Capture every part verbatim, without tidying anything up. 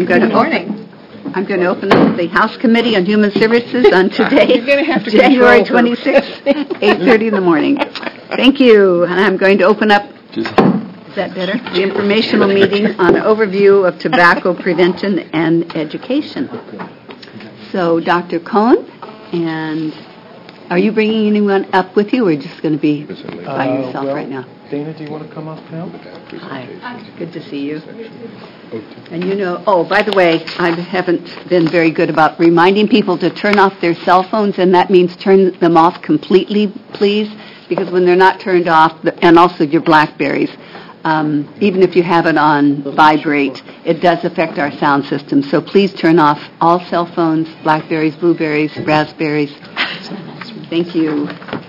I'm going to open, I'm going to open up the House Committee on Human Services on today, You're going to have to January twenty-sixth, eight thirty in the morning. Thank you. And I'm going to open up, is that better? The informational meeting on overview of tobacco prevention and education. So, Doctor Cohn, and are you bringing anyone up with you, or are you just going to be by uh, yourself well, right now? Dana, do you want to come up now? Hi. Good to see you. And you know, oh, by the way, I haven't been very good about reminding people to turn off their cell phones, and that means turn them off completely, please, because when they're not turned off, and also your BlackBerries, um, even if you have it on vibrate, it does affect our sound system. So please turn off all cell phones, BlackBerries, Blueberries, Raspberries. Thank you.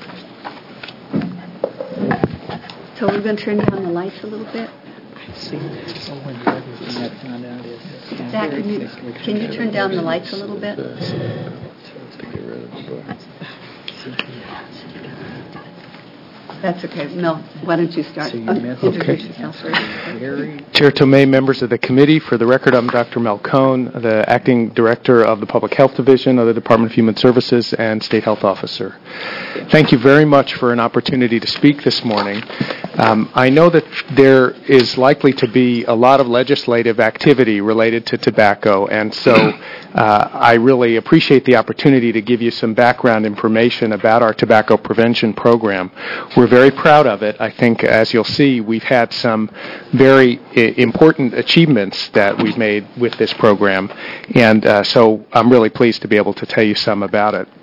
So we're going to turn down the lights a little bit. Zach, can you, can you turn down the lights a little bit? That's okay. Mel, why don't you start? So you oh, okay. Introduce yourself first. Chair Tomei, members of the committee, for the record, I'm Doctor Mel Cohn, the Acting Director of the Public Health Division of the Department of Human Services and State Health Officer. Thank you very much for an opportunity to speak this morning. Um, I know that there is likely to be a lot of legislative activity related to tobacco, and so uh, I really appreciate the opportunity to give you some background information about our tobacco prevention program. We're very proud of it. I think, as you'll see, we've had some very I- important achievements that we've made with this program, and uh, so I'm really pleased to be able to tell you some about it.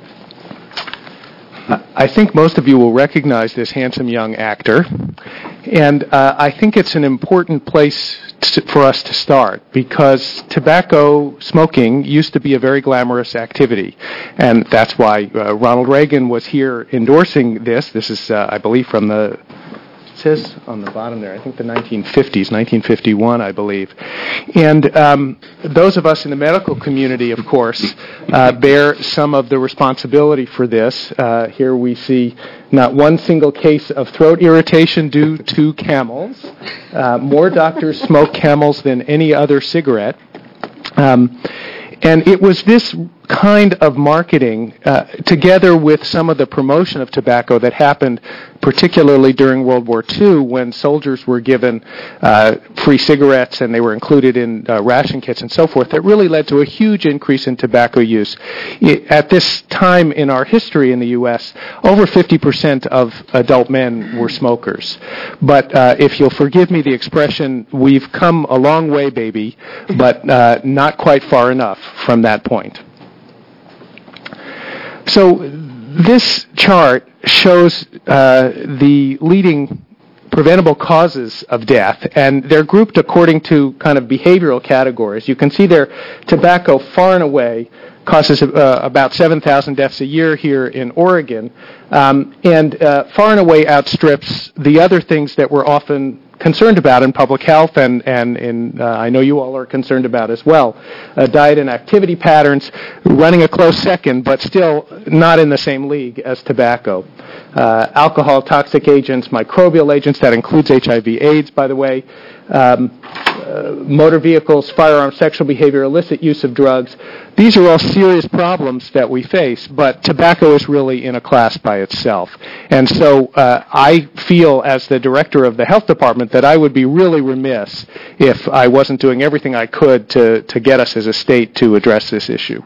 I think most of you will recognize this handsome young actor, and uh, I think it's an important place to, for us to start, because tobacco smoking used to be a very glamorous activity, and that's why uh, Ronald Reagan was here endorsing this. This is, uh, I believe, from the, it says on the bottom there, I think the nineteen fifties, nineteen fifty-one, I believe. And um, those of us in the medical community, of course, uh, bear some of the responsibility for this. Uh, here we see not one single case of throat irritation due to Camels. Uh, more doctors smoke Camels than any other cigarette. Um, and it was this kind of marketing, uh, together with some of the promotion of tobacco that happened particularly during World War Two, when soldiers were given uh, free cigarettes and they were included in uh, ration kits and so forth, that really led to a huge increase in tobacco use. It, at this time in our history in the U S, over fifty percent of adult men were smokers. But uh, if you'll forgive me the expression, we've come a long way, baby, but uh, not quite far enough from that point. So this chart shows uh, the leading preventable causes of death, and they're grouped according to kind of behavioral categories. You can see there, tobacco far and away causes uh, about seven thousand deaths a year here in Oregon, um, and uh, far and away outstrips the other things that we're often concerned about in public health, and, and in, uh, I know you all are concerned about as well. Uh, diet and activity patterns running a close second, but still not in the same league as tobacco. Uh, alcohol, toxic agents, microbial agents, that includes H I V AIDS, by the way, um, uh, motor vehicles, firearms, sexual behavior, illicit use of drugs. These are all serious problems that we face, but tobacco is really in a class by itself. And so uh, I feel, as the director of the health department, that I would be really remiss if I wasn't doing everything I could to, to get us as a state to address this issue.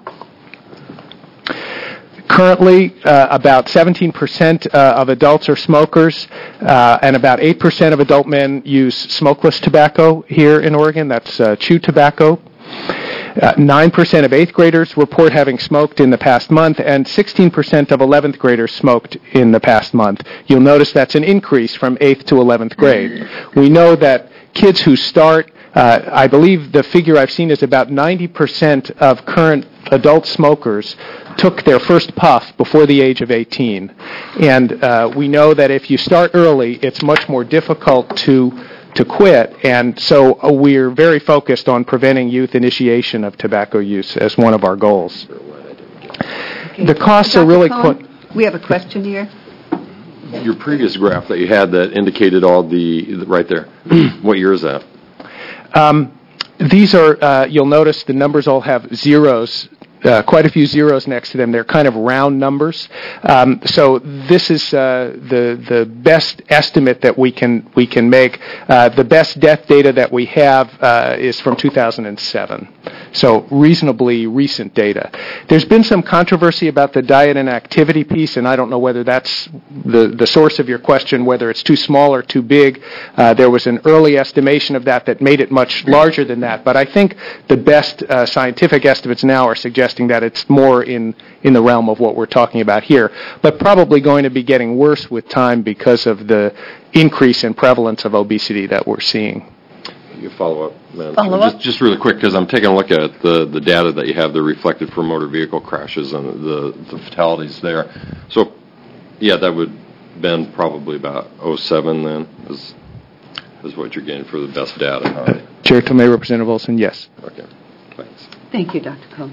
Currently, uh, about seventeen percent uh, of adults are smokers, uh, and about eight percent of adult men use smokeless tobacco here in Oregon. That's uh, chew tobacco. Uh, nine percent of eighth graders report having smoked in the past month, and sixteen percent of eleventh graders smoked in the past month. You'll notice that's an increase from eighth to eleventh grade. We know that kids who start, uh, I believe the figure I've seen is about ninety percent of current adult smokers took their first puff before the age of eighteen. And uh, we know that if you start early, it's much more difficult to to quit, and so uh, we're very focused on preventing youth initiation of tobacco use as one of our goals. Okay. The costs Doctor are really Cohn, quite... We have a question here. Your previous graph that you had that indicated all the, right there, what year is that? Um, these are, uh, you'll notice the numbers all have zeros, uh, quite a few zeros next to them. They're kind of round numbers. Um, so this is uh, the the best estimate that we can we can make. Uh, the best death data that we have uh, is from two thousand seven. So reasonably recent data. There's been some controversy about the diet and activity piece, and I don't know whether that's the, the source of your question, whether it's too small or too big. Uh, there was an early estimation of that that made it much larger than that, but I think the best uh, scientific estimates now are suggesting that it's more in, in the realm of what we're talking about here, but probably going to be getting worse with time because of the increase in prevalence of obesity that we're seeing. You follow up, man. Follow just, up? just really quick, because I'm taking a look at the, the data that you have there reflected for motor vehicle crashes and the, the fatalities there. So, yeah, that would been probably about oh seven then, is, is what you're getting for the best data. Uh, Chair Tomei, Representative Olson, yes. Okay, thanks. Thank you, Doctor Cohn.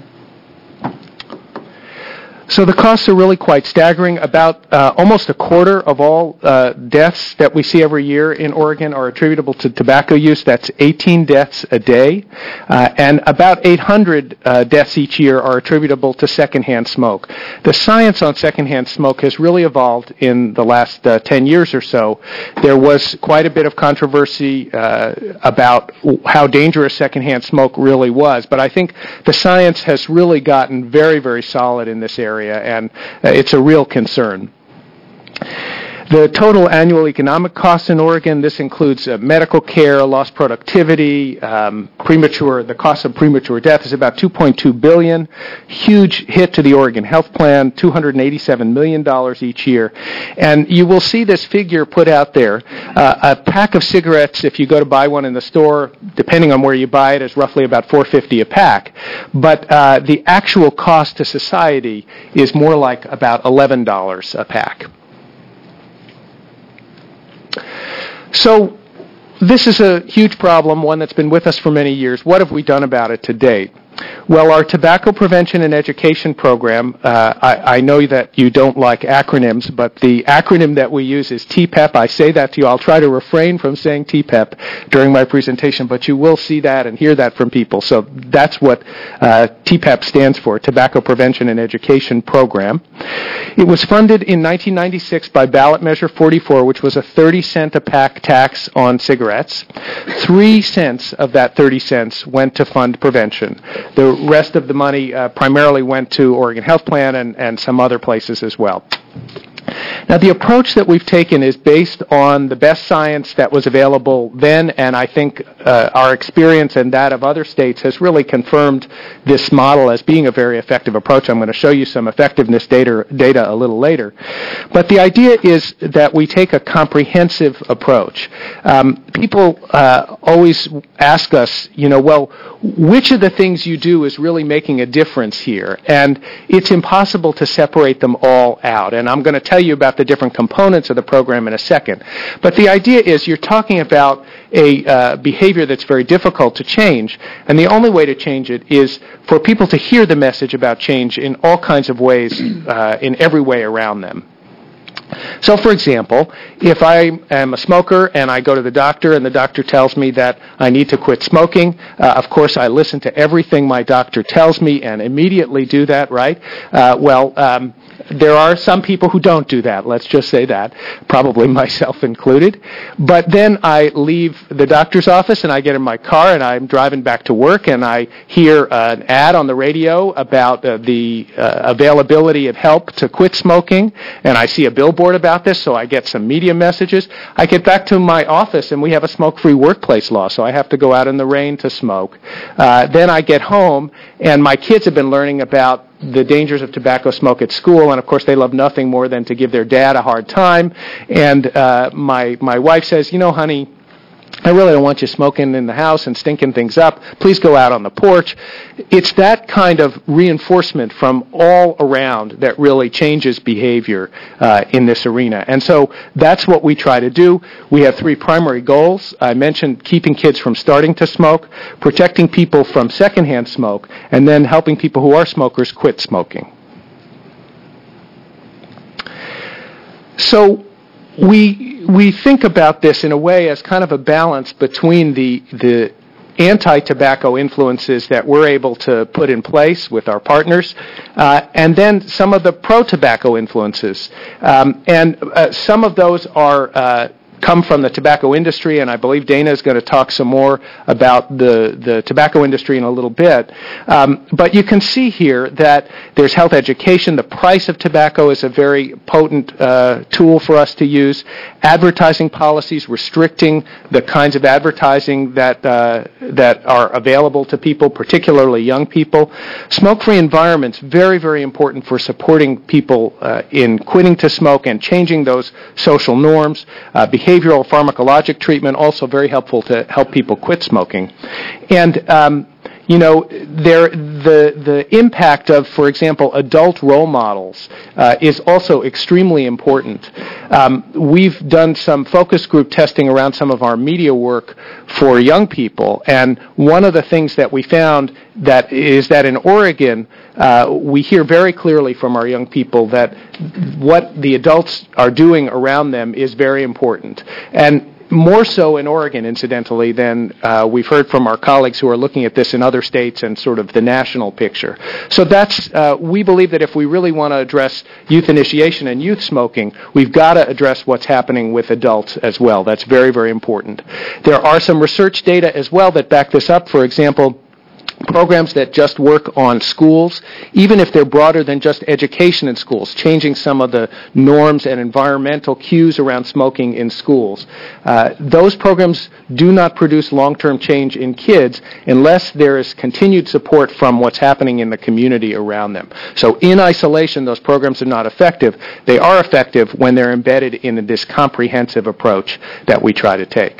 So the costs are really quite staggering. About uh, almost a quarter of all uh, deaths that we see every year in Oregon are attributable to tobacco use. That's eighteen deaths a day. Uh, and about eight hundred uh, deaths each year are attributable to secondhand smoke. The science on secondhand smoke has really evolved in the last uh, ten years or so. There was quite a bit of controversy uh, about how dangerous secondhand smoke really was. But I think the science has really gotten very, very solid in this area. And uh, it's a real concern. The total annual economic costs in Oregon, this includes uh, medical care, lost productivity, um, premature, the cost of premature death is about two point two billion dollars. Huge hit to the Oregon Health Plan, two hundred eighty-seven million dollars each year. And you will see this figure put out there. Uh, a pack of cigarettes, if you go to buy one in the store, depending on where you buy it, is roughly about four dollars and fifty cents a pack. But uh, the actual cost to society is more like about eleven dollars a pack. So this is a huge problem, one that's been with us for many years. What have we done about it to date? Well, our tobacco prevention and education program, uh, I, I know that you don't like acronyms, but the acronym that we use is T P E P. I say that to you. I'll try to refrain from saying T P E P during my presentation, but you will see that and hear that from people. So that's what uh, T P E P stands for, Tobacco Prevention and Education Program. It was funded in nineteen ninety-six by ballot measure forty-four, which was a thirty cent a pack tax on cigarettes. Three cents of that thirty cents went to fund prevention. The rest of the money uh, primarily went to Oregon Health Plan and, and some other places as well. Now, the approach that we've taken is based on the best science that was available then, and I think uh, our experience and that of other states has really confirmed this model as being a very effective approach. I'm going to show you some effectiveness data, data a little later. But the idea is that we take a comprehensive approach. Um, people uh, always ask us, you know, well, which of the things you do is really making a difference here? And it's impossible to separate them all out. And I'm going to tell you about the different components of the program in a second. But the idea is you're talking about a uh, behavior that's very difficult to change, and the only way to change it is for people to hear the message about change in all kinds of ways, uh, in every way around them. So, for example, if I am a smoker and I go to the doctor and the doctor tells me that I need to quit smoking, uh, of course I listen to everything my doctor tells me and immediately do that, right? Uh, well, um, there are some people who don't do that, let's just say that, probably myself included. But then I leave the doctor's office and I get in my car and I'm driving back to work and I hear uh, an ad on the radio about uh, the uh, availability of help to quit smoking, and I see a billboard about this, so I get some media messages. I get back to my office and we have a smoke-free workplace law, so I have to go out in the rain to smoke. Uh, then I get home and my kids have been learning about the dangers of tobacco smoke at school, and of course they love nothing more than to give their dad a hard time. And uh, my my wife says, you know, honey, I really don't want you smoking in the house and stinking things up. Please go out on the porch. It's that kind of reinforcement from all around that really changes behavior uh, in this arena. And so that's what we try to do. We have three primary goals. I mentioned keeping kids from starting to smoke, protecting people from secondhand smoke, and then helping people who are smokers quit smoking. So we we think about this in a way as kind of a balance between the the anti-tobacco influences that we're able to put in place with our partners, uh, and then some of the pro-tobacco influences. Um, and uh, some of those are uh, come from the tobacco industry, and I believe Dana is going to talk some more about the, the tobacco industry in a little bit. Um, but you can see here that there's health education. The price of tobacco is a very potent uh, tool for us to use. Advertising policies restricting the kinds of advertising that uh, that are available to people, particularly young people. Smoke-free environments, very, very important for supporting people uh, in quitting to smoke and changing those social norms. Uh, behavioral pharmacologic treatment, also very helpful to help people quit smoking. And um, you know, there, the the impact of, for example, adult role models uh, is also extremely important. Um, we've done some focus group testing around some of our media work for young people, and one of the things that we found that is that in Oregon, uh, we hear very clearly from our young people that what the adults are doing around them is very important. And more so in Oregon, incidentally, than uh, we've heard from our colleagues who are looking at this in other states and sort of the national picture. So that's, uh, we believe that if we really want to address youth initiation and youth smoking, we've got to address what's happening with adults as well. That's very, very important. There are some research data as well that back this up. For example, programs that just work on schools, even if they're broader than just education in schools, changing some of the norms and environmental cues around smoking in schools. Uh, those programs do not produce long-term change in kids unless there is continued support from what's happening in the community around them. So in isolation, those programs are not effective. They are effective when they're embedded in this comprehensive approach that we try to take.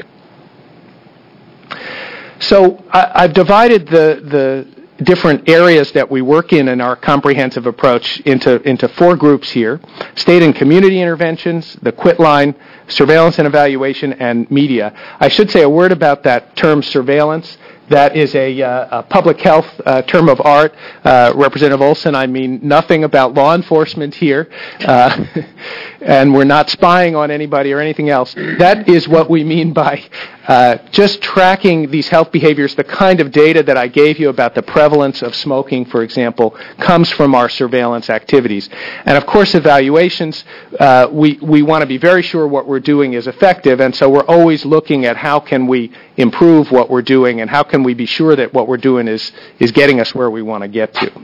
So I, I've divided the, the different areas that we work in in our comprehensive approach into, into four groups here: state and community interventions, the quit line, surveillance and evaluation, and media. I should say a word about that term surveillance. That is a, uh, a public health uh, term of art. Uh, Representative Olson, I mean nothing about law enforcement here, uh, and we're not spying on anybody or anything else. That is what we mean by uh, just tracking these health behaviors. The kind of data that I gave you about the prevalence of smoking, for example, comes from our surveillance activities. And of course, evaluations, uh, we, we want to be very sure what we're doing is effective, and so we're always looking at how can we improve what we're doing and how can we be sure that what we're doing is, is getting us where we want to get to.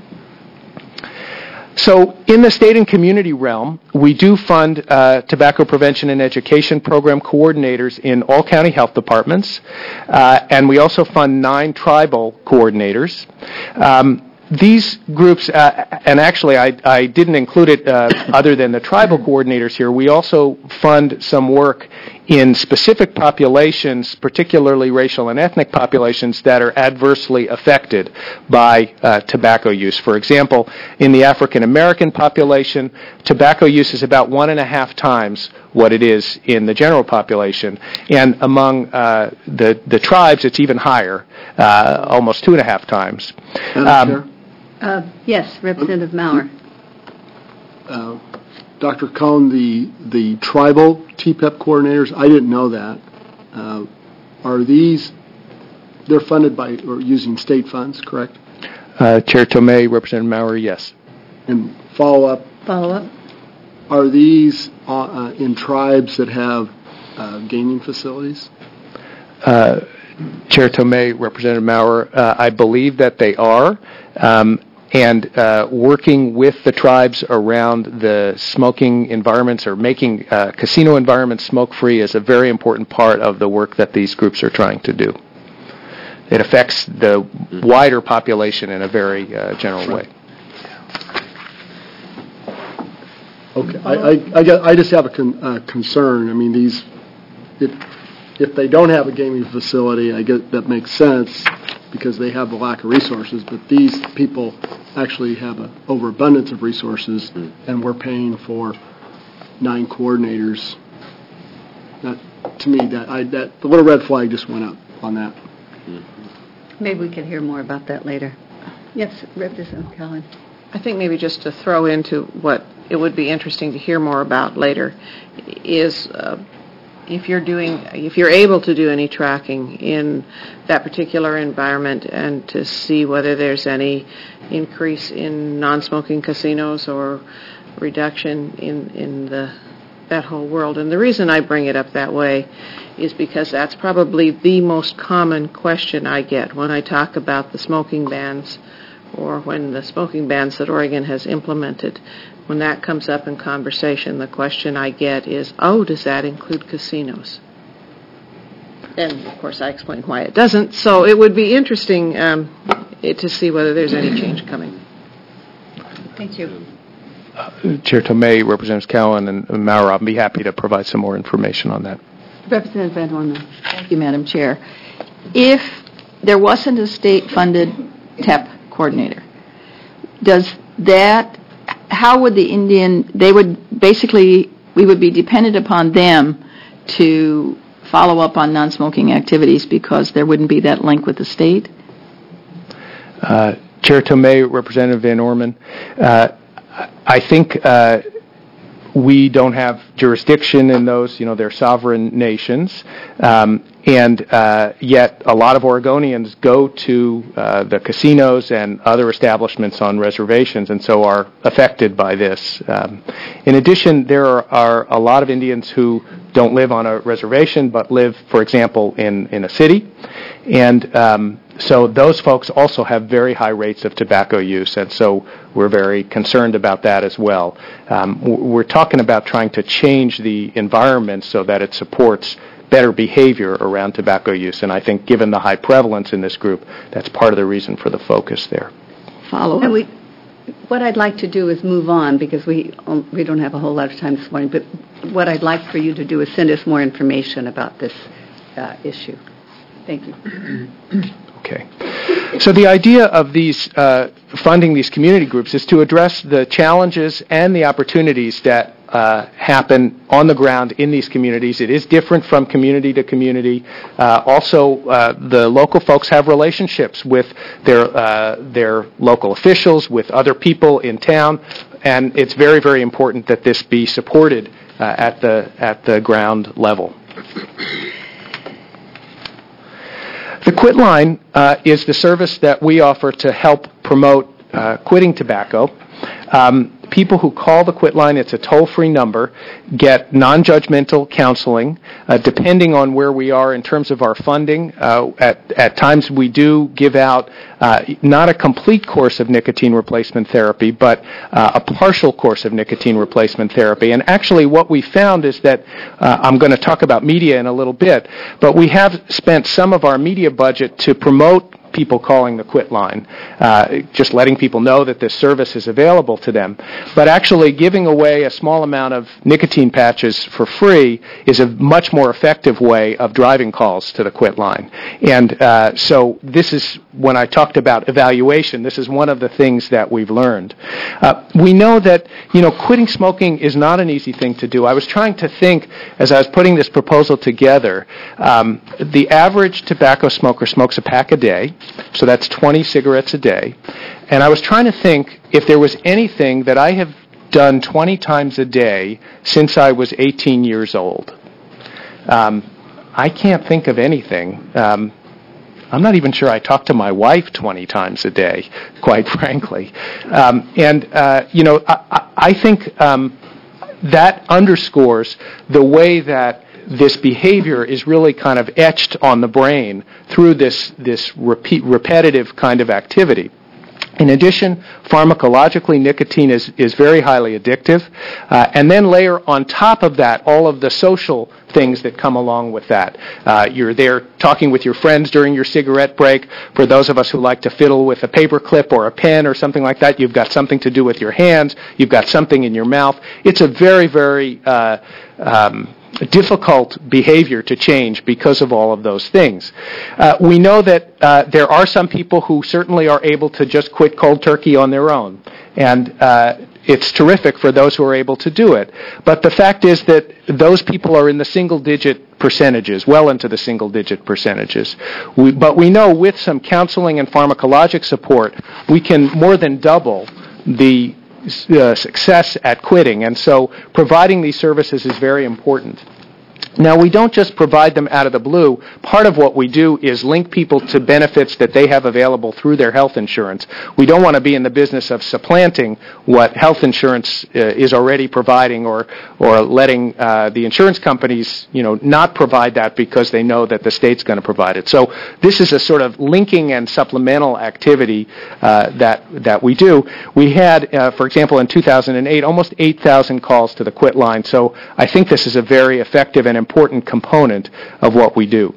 So in the state and community realm, we do fund uh, tobacco prevention and education program coordinators in all county health departments, uh, and we also fund nine tribal coordinators. Um, These groups, uh, and actually I, I didn't include it uh, other than the tribal coordinators here, we also fund some work in specific populations, particularly racial and ethnic populations, that are adversely affected by uh, tobacco use. For example, in the African American population, tobacco use is about one and a half times what it is in the general population. And among uh, the, the tribes, it's even higher, uh, almost two and a half times. Um, Uh, yes, Representative Maurer. Uh, Doctor Cohn, the the tribal T P E P coordinators, I didn't know that. Uh, are these, they're funded by or using state funds, correct? Uh, Chair Tomei, Representative Maurer, yes. And follow up. Follow up. Are these uh, uh, in tribes that have uh, gaming facilities? Uh, Chair Tomei, Representative Maurer, uh, I believe that they are. Um, And uh, working with the tribes around the smoking environments or making uh, casino environments smoke-free is a very important part of the work that these groups are trying to do. It affects the wider population in a very uh, general way. Okay, I, I, I, got, I just have a con, uh, concern. I mean, these, if, if they don't have a gaming facility, I get that makes sense because they have the lack of resources, but these people actually have an overabundance of resources, mm. and we're paying for nine coordinators. That, to me, that, I, that the little red flag just went up on that. Mm-hmm. Maybe we can hear more about that later. Yes, Representative Cohen. I think maybe just to throw into what it would be interesting to hear more about later is uh, if you're doing, if you're able to do any tracking in that particular environment and to see whether there's any increase in non-smoking casinos or reduction in, in the that whole world. And the reason I bring it up that way is because that's probably the most common question I get when I talk about the smoking bans or when the smoking bans that Oregon has implemented. When that comes up in conversation, the question I get is, oh, does that include casinos? And, of course, I explain why it doesn't. So it would be interesting um, it, to see whether there's any change coming. Thank you. Uh, Chair Tomei, Representatives Cowan and Maurer, I'll be happy to provide some more information on that. Representative Van Orman. Thank you, Madam Chair. If there wasn't a state-funded T E P coordinator, does that, how would the Indian, they would basically, we would be dependent upon them to follow up on non-smoking activities because there wouldn't be that link with the state? Uh, Chair Tomei, Representative Van Orman, uh, I think uh, we don't have jurisdiction in those, you know, they're sovereign nations, um, and uh, yet a lot of Oregonians go to uh, the casinos and other establishments on reservations and so are affected by this. Um, in addition, there are, are a lot of Indians who don't live on a reservation but live, for example, in, in a city, and um, so those folks also have very high rates of tobacco use, and so we're very concerned about that as well. Um, we're talking about trying to change the environment so that it supports better behavior around tobacco use, and I think given the high prevalence in this group, that's part of the reason for the focus there. Follow And we, what I'd like to do is move on because we we don't have a whole lot of time this morning, but what I'd like for you to do is send us more information about this uh, issue. Thank you. Okay. So the idea of these uh, funding these community groups is to address the challenges and the opportunities that uh, happen on the ground in these communities. It is different from community to community. Uh, also, uh, the local folks have relationships with their uh, their local officials, with other people in town, and it's very, very important that this be supported uh, at the at the ground level. The Quit Line uh, is the service that we offer to help promote uh, quitting tobacco. Um, people who call the Quit Line, it's a toll-free number, get non-judgmental counseling, uh, depending on where we are in terms of our funding. Uh, at, at times we do give out uh, not a complete course of nicotine replacement therapy, but uh, a partial course of nicotine replacement therapy. And actually what we found is that, uh, I'm going to talk about media in a little bit, but we have spent some of our media budget to promote people calling the Quit Line, uh, just letting people know that this service is available to them. But actually giving away a small amount of nicotine patches for free is a much more effective way of driving calls to the Quit Line. And uh, so this is, when I talked about evaluation, this is one of the things that we've learned. Uh, we know that, you know, quitting smoking is not an easy thing to do. I was trying to think, as I was putting this proposal together, um, the average tobacco smoker smokes a pack a day, so that's twenty cigarettes a day. And I was trying to think if there was anything that I have done twenty times a day since I was eighteen years old. Um, I can't think of anything. Um, I'm not even sure I talk to my wife twenty times a day, quite frankly. Um, and, uh, you know, I, I think um, that underscores the way that this behavior is really kind of etched on the brain through this, this repeat, repetitive kind of activity. In addition, pharmacologically, nicotine is, is very highly addictive. Uh, and then layer on top of that all of the social things that come along with that. Uh, you're there talking with your friends during your cigarette break. For those of us who like to fiddle with a paper clip or a pen or something like that, you've got something to do with your hands. You've got something in your mouth. It's a very, very uh, um, difficult behavior to change because of all of those things. Uh, we know that uh, there are some people who certainly are able to just quit cold turkey on their own, and uh, it's terrific for those who are able to do it. But the fact is that those people are in the single-digit percentages, well into the single-digit percentages. We, but we know with some counseling and pharmacologic support, we can more than double the Uh, success at quitting, and so providing these services is very important. Now, we don't just provide them out of the blue. Part of what we do is link people to benefits that they have available through their health insurance. We don't want to be in the business of supplanting what health insurance uh, is already providing, or or letting uh, the insurance companies, you know, not provide that because they know that the state's going to provide it. So this is a sort of linking and supplemental activity uh, that that we do. We had, uh, for example, in two thousand eight, almost eight thousand calls to the Quit line. So I think this is a very effective and important component of what we do.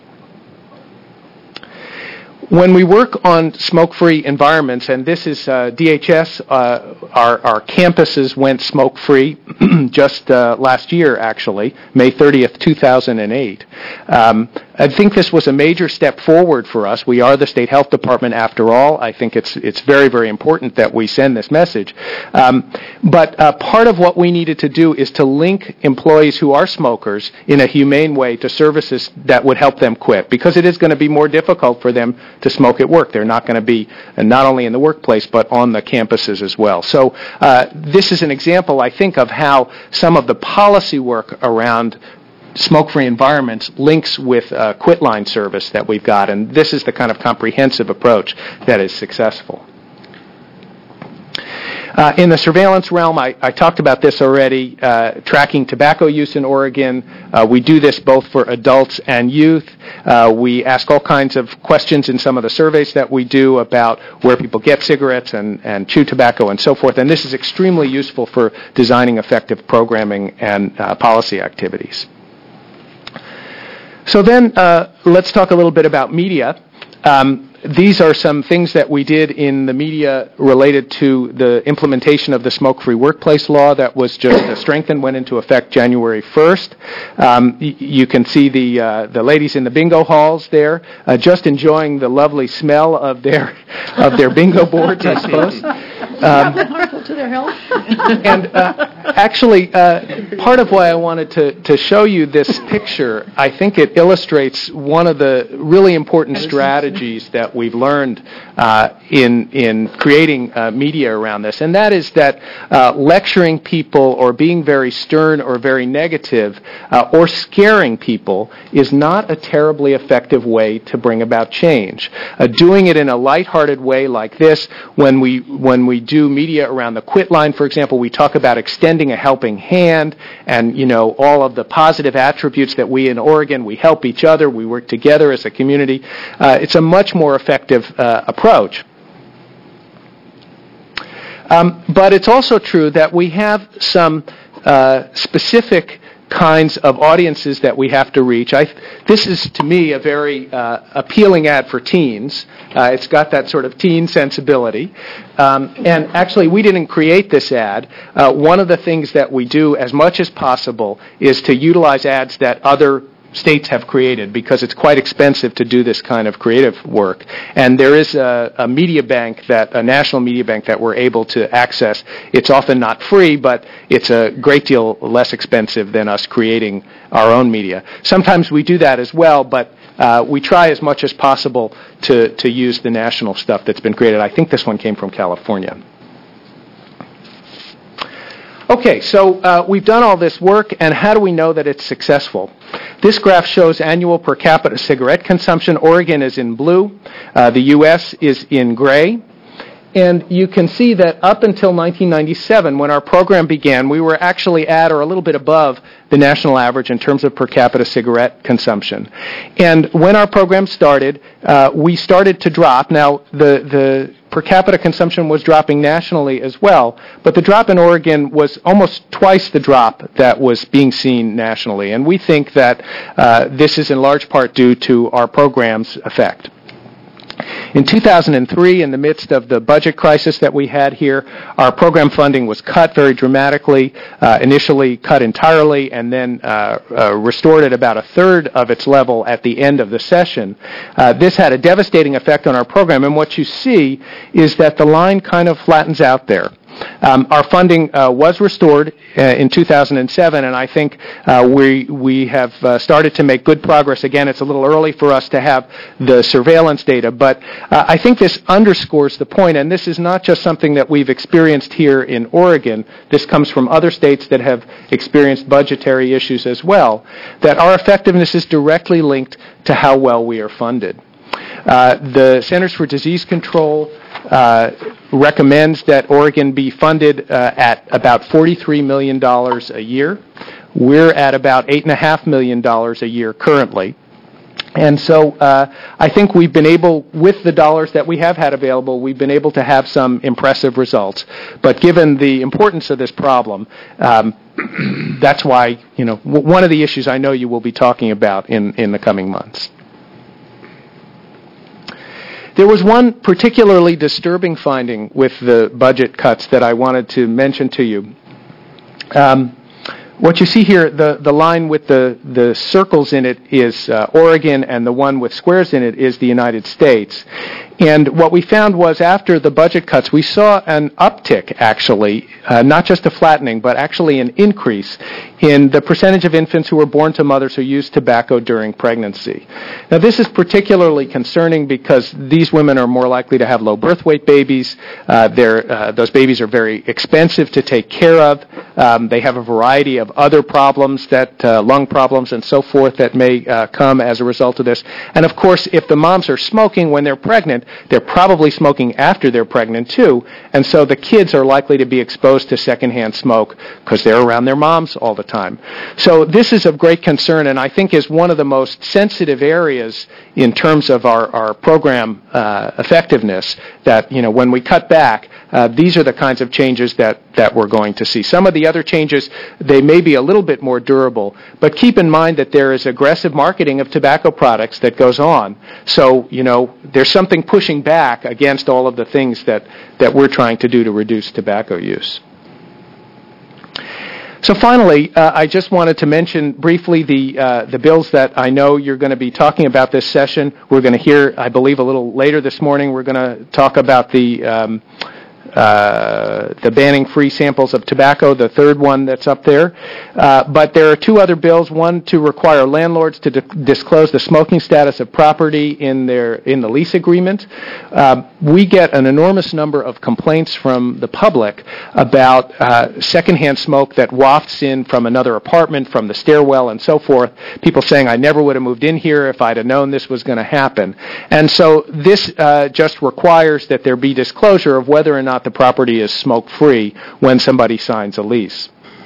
When we work on smoke-free environments, and this is uh, D H S, uh, our, our campuses went smoke-free just uh, last year, actually, May thirtieth, two thousand eight. Um, I think this was a major step forward for us. We are the state health department after all. I think it's it's very, very important that we send this message. Um, but uh, part of what we needed to do is to link employees who are smokers in a humane way to services that would help them quit, because it is going to be more difficult for them to smoke at work. They're not going to be uh, not only in the workplace but on the campuses as well. So uh, this is an example, I think, of how some of the policy work around smoke-free environments links with uh, Quit line service that we've got, and this is the kind of comprehensive approach that is successful. Uh, in the surveillance realm, I, I talked about this already, uh, tracking tobacco use in Oregon. Uh, we do this both for adults and youth. Uh, we ask all kinds of questions in some of the surveys that we do about where people get cigarettes and, and chew tobacco and so forth, and this is extremely useful for designing effective programming and uh, policy activities. So then uh, let's talk a little bit about media. Um, These are some things that we did in the media related to the implementation of the smoke-free workplace law that was just uh, strengthened, went into effect January first. Um, y- you can see the uh, the ladies in the bingo halls there, uh, just enjoying the lovely smell of their of their bingo boards, I suppose. Um, harmful to their health? and uh, actually, uh, part of why I wanted to, to show you this picture, I think it illustrates one of the really important strategies that we've learned uh, in in creating uh, media around this, and that is that uh, lecturing people or being very stern or very negative uh, or scaring people is not a terribly effective way to bring about change. Uh, doing it in a lighthearted way like this, when we when we do media around the Quit line, for example, we talk about extending a helping hand and, you know, all of the positive attributes that we in Oregon, we help each other, we work together as a community. Uh, it's a much more effective uh, approach. Um, but it's also true that we have some uh, specific kinds of audiences that we have to reach. I, this is, to me, a very uh, appealing ad for teens. Uh, it's got that sort of teen sensibility. Um, and actually, we didn't create this ad. Uh, one of the things that we do as much as possible is to utilize ads that other states have created, because it's quite expensive to do this kind of creative work. And there is a, a media bank, that a national media bank that we're able to access. It's often not free, but it's a great deal less expensive than us creating our own media. Sometimes we do that as well, but uh, we try as much as possible to, to use the national stuff that's been created. I think this one came from California. Okay, so uh, we've done all this work, and how do we know that it's successful? This graph shows annual per capita cigarette consumption. Oregon is in blue. Uh, the U S is in gray. And you can see that up until nineteen ninety-seven, when our program began, we were actually at or a little bit above the national average in terms of per capita cigarette consumption. And when our program started, uh, we started to drop. Now, the, the per capita consumption was dropping nationally as well, but the drop in Oregon was almost twice the drop that was being seen nationally. And we think that uh, this is in large part due to our program's effect. In two thousand three, in the midst of the budget crisis that we had here, our program funding was cut very dramatically, uh, initially cut entirely, and then uh, uh, restored at about a third of its level at the end of the session. Uh, this had a devastating effect on our program, and what you see is that the line kind of flattens out there. Um, our funding uh, was restored uh, in two thousand seven, and I think uh, we we have uh, started to make good progress. Again, it's a little early for us to have the surveillance data, but uh, I think this underscores the point, and this is not just something that we've experienced here in Oregon. This comes from other states that have experienced budgetary issues as well, that our effectiveness is directly linked to how well we are funded. Uh, the Centers for Disease Control uh, recommends that Oregon be funded uh, at about forty-three million dollars a year. We're at about eight point five million dollars a year currently. And so uh, I think we've been able, with the dollars that we have had available, we've been able to have some impressive results. But given the importance of this problem, um, that's why, you know, w- one of the issues I know you will be talking about in, in the coming months. There was one particularly disturbing finding with the budget cuts that I wanted to mention to you. Um, What you see here, the, the line with the, the circles in it is uh, Oregon, and the one with squares in it is the United States. And what we found was after the budget cuts, we saw an uptick, actually, uh, not just a flattening, but actually an increase in the percentage of infants who were born to mothers who used tobacco during pregnancy. Now, this is particularly concerning because these women are more likely to have low birth weight babies. Uh, they're, uh, those babies are very expensive to take care of. Um, they have a variety of other problems, that uh, lung problems and so forth, that may uh, come as a result of this. And, of course, if the moms are smoking when they're pregnant, they're probably smoking after they're pregnant, too. And so the kids are likely to be exposed to secondhand smoke because they're around their moms all the time. So this is of great concern, and I think is one of the most sensitive areas in terms of our, our program uh, effectiveness, that, you know, when we cut back, uh, these are the kinds of changes that, that we're going to see. Some of the other changes, they may be a little bit more durable, but keep in mind that there is aggressive marketing of tobacco products that goes on. So, you know, there's something pushing back against all of the things that, that we're trying to do to reduce tobacco use. So finally, uh, I just wanted to mention briefly the uh, the bills that I know you're going to be talking about this session. We're going to hear, I believe, a little later this morning, we're going to talk about the um, uh, the banning free samples of tobacco, the third one that's up there. Uh, but there are two other bills, one to require landlords to di- disclose the smoking status of property in their in the lease agreement. Uh, we get an enormous number of complaints from the public about uh, secondhand smoke that wafts in from another apartment, from the stairwell, and so forth. People saying, I never would have moved in here if I'd have known this was going to happen. And so this uh, just requires that there be disclosure of whether or not the property is smoke-free when somebody signs a lease.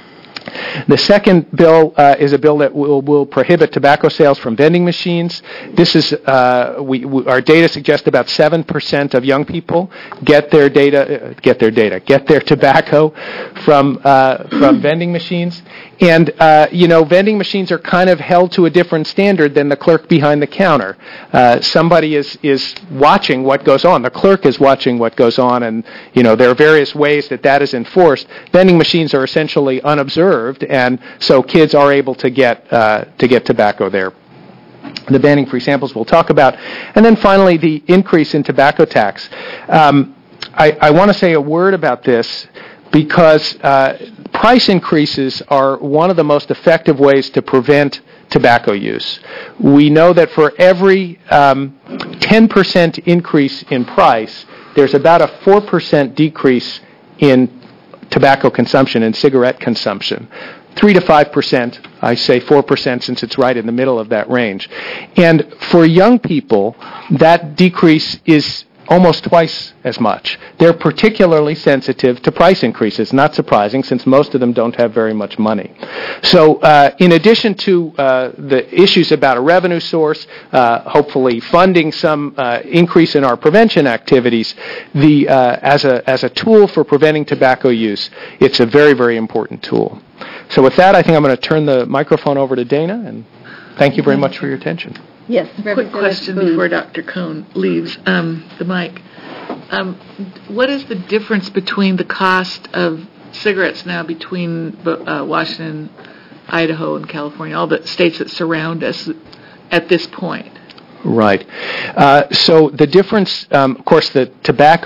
The second bill uh, is a bill that will, will prohibit tobacco sales from vending machines. This is, uh, we, we, our data suggests about seven percent of young people get their data, uh, get their data, get their tobacco from uh, from vending machines. And, uh, you know, vending machines are kind of held to a different standard than the clerk behind the counter. Uh, somebody is, is watching what goes on. The clerk is watching what goes on, and, you know, there are various ways that that is enforced. Vending machines are essentially unobserved, and so kids are able to get uh, to get tobacco there. The banning free samples we'll talk about. And then finally, the increase in tobacco tax. Um, I, I want to say a word about this because uh, price increases are one of the most effective ways to prevent tobacco use. We know that for every um, ten percent increase in price, there's about a four percent decrease in tobacco consumption and cigarette consumption. three to five percent, I say four percent since it's right in the middle of that range. And for young people, that decrease is almost twice as much. They're particularly sensitive to price increases, not surprising since most of them don't have very much money. So uh, in addition to uh, the issues about a revenue source, uh, hopefully funding some uh, increase in our prevention activities, the uh, as a as a tool for preventing tobacco use, it's a very, very important tool. So with that, I think I'm going to turn the microphone over to Dana, and thank you very much for your attention. Yes. Quick question before Doctor Cohn leaves um, the mic. Um, what is the difference between the cost of cigarettes now between uh, Washington, Idaho, and California, all the states that surround us at this point? Right. Uh, so the difference, um, of course, the tobacco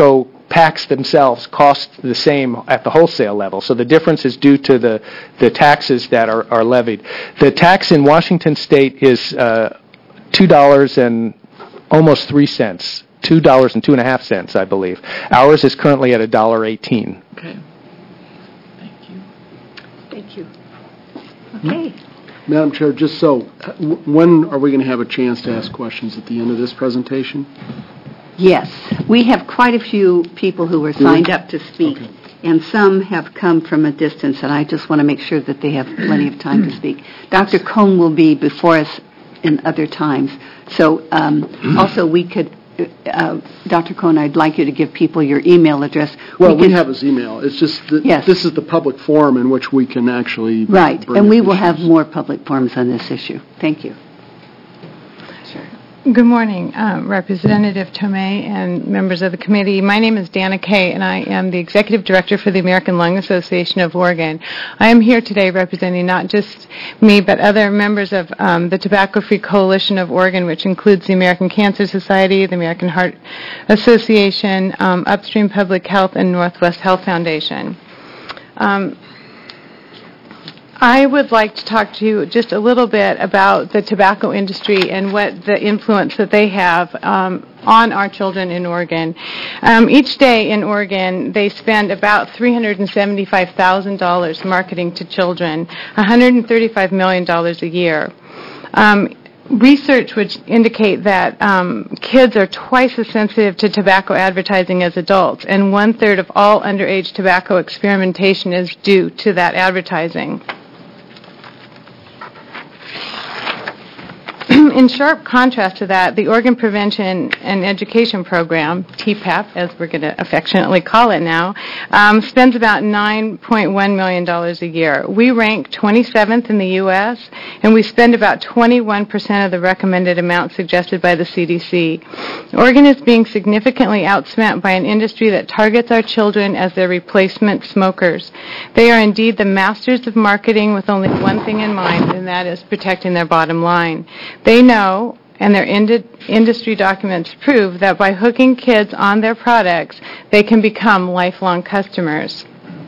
packs themselves cost the same at the wholesale level. So the difference is due to the, the taxes that are, are levied. The tax in Washington State is uh, two dollars and almost three cents, two dollars and two and a half cents, I believe. Ours is currently at a dollar eighteen. Okay. Thank you. Thank you. Okay. Madam Chair, just so, uh, w- when are we going to have a chance to ask questions at the end of this presentation? Yes, we have quite a few people who were signed up to speak, Okay. and some have come from a distance, and I just want to make sure that they have plenty of time to speak. Doctor Cohn will be before us in other times. So um, also we could, uh, Doctor Cohn, I'd like you to give people your email address. Well, we could- have his email. It's just that Yes. this is the public forum in which we can actually Right, bring and up we will have issues. more public forums on this issue. Thank you. Good morning, um, Representative Tomei and members of the committee. My name is Dana Kay, and I am the Executive Director for the American Lung Association of Oregon. I am here today representing not just me, but other members of um, the Tobacco-Free Coalition of Oregon, which includes the American Cancer Society, the American Heart Association, um, Upstream Public Health, and Northwest Health Foundation. Um, I would like to talk to you just a little bit about the tobacco industry and what the influence that they have um, on our children in Oregon. Um, each day in Oregon, they spend about three hundred seventy-five thousand dollars marketing to children, one hundred thirty-five million dollars a year. Um, Research would indicate that um, kids are twice as sensitive to tobacco advertising as adults, and one-third of all underage tobacco experimentation is due to that advertising. In sharp contrast to that, the Oregon Prevention and Education Program, T PAP, as we're going to affectionately call it now, um, spends about nine point one million dollars a year. We rank twenty-seventh in the U S, and we spend about twenty-one percent of the recommended amount suggested by the C D C. Oregon is being significantly outspent by an industry that targets our children as their replacement smokers. They are indeed the masters of marketing with only one thing in mind, and that is protecting their bottom line. They know, and their ind- industry documents prove, that by hooking kids on their products, they can become lifelong customers.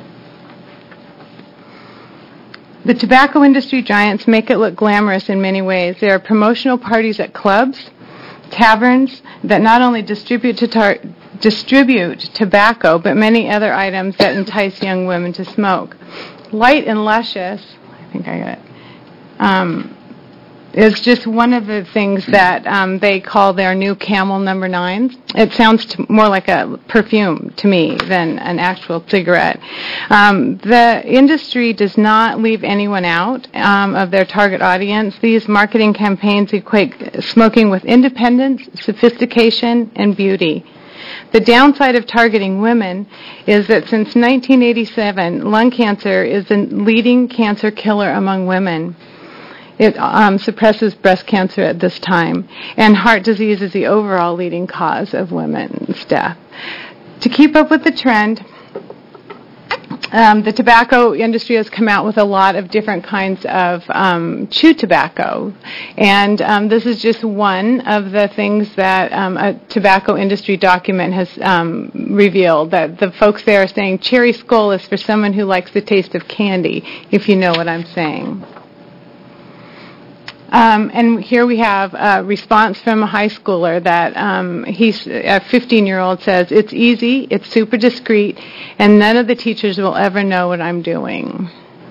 The tobacco industry giants make it look glamorous in many ways. There are promotional parties at clubs, taverns that not only distribute to tar- distribute tobacco, but many other items that entice young women to smoke. Light and Luscious, I think I got it, um, is just one of the things that um, they call their new Camel number nines. It sounds to, more like a perfume to me than an actual cigarette. Um, the industry does not leave anyone out um, of their target audience. These marketing campaigns equate smoking with independence, sophistication, and beauty. The downside of targeting women is that since nineteen eighty-seven, lung cancer is the leading cancer killer among women. It um, suppresses breast cancer at this time, and heart disease is the overall leading cause of women's death. To keep up with the trend, um, the tobacco industry has come out with a lot of different kinds of um, chew tobacco, and um, this is just one of the things that um, a tobacco industry document has um, revealed, that the folks there are saying Cherry Skull is for someone who likes the taste of candy, if you know what I'm saying. Um, and here we have a response from a high schooler that um, he's a fifteen-year-old says, "It's easy, it's super discreet, and none of the teachers will ever know what I'm doing."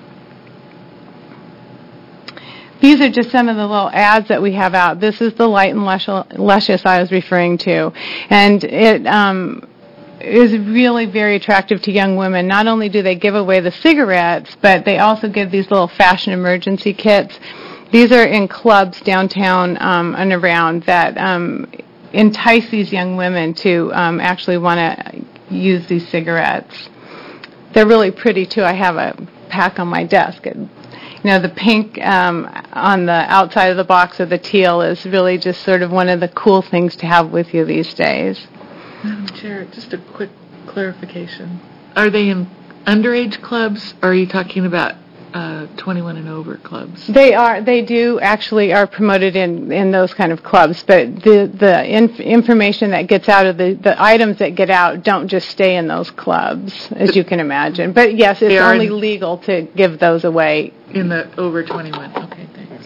These are just some of the little ads that we have out. This is the Light and Luscious I was referring to, and it um, is really very attractive to young women. Not only do they give away the cigarettes, but they also give these little fashion emergency kits. These are in clubs downtown um, and around that um, entice these young women to um, actually want to use these cigarettes. They're really pretty, too. I have a pack on my desk. It, you know, the pink um, on the outside of the box or the teal is really just sort of one of the cool things to have with you these days. Madam Chair, just a quick clarification. Are they in underage clubs, or are you talking about uh, twenty-one and over clubs? They are. They do actually are promoted in, in those kind of clubs, but the the inf- information that gets out of the the items that get out don't just stay in those clubs, as you can imagine. But yes, it's only in, legal to give those away in the over twenty-one. Okay, thanks.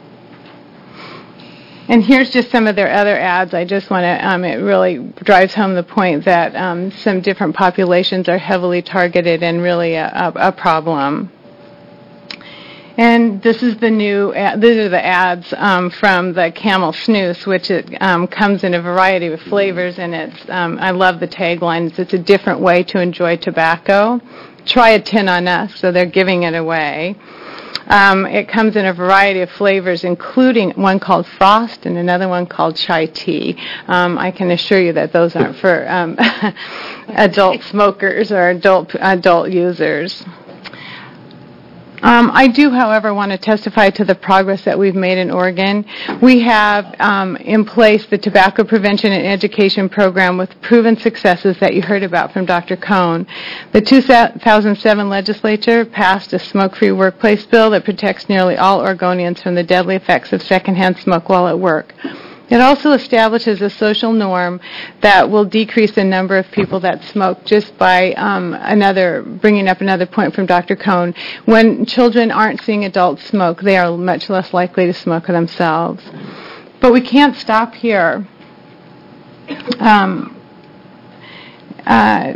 And here's just some of their other ads. I just want to, um, it really drives home the point that um, some different populations are heavily targeted and really a, a, a problem. And this is the new, ad, these are the ads um, from the Camel Snooze, which it um, comes in a variety of flavors, and it's, um, I love the tagline, it's, it's a different way to enjoy tobacco. Try a tin on us, so they're giving it away. Um, it comes in a variety of flavors, including one called Frost and another one called Chai Tea. Um, I can assure you that those aren't for um, adult smokers or adult adult users. Um, I do, however, want to testify to the progress that we've made in Oregon. We have um, in place the Tobacco Prevention and Education Program with proven successes that you heard about from Doctor Cohn. The two thousand seven legislature passed a smoke-free workplace bill that protects nearly all Oregonians from the deadly effects of secondhand smoke while at work. It also establishes a social norm that will decrease the number of people that smoke just by um, another, bringing up another point from Doctor Cohn. When children aren't seeing adults smoke, they are much less likely to smoke themselves. But we can't stop here. Um, uh,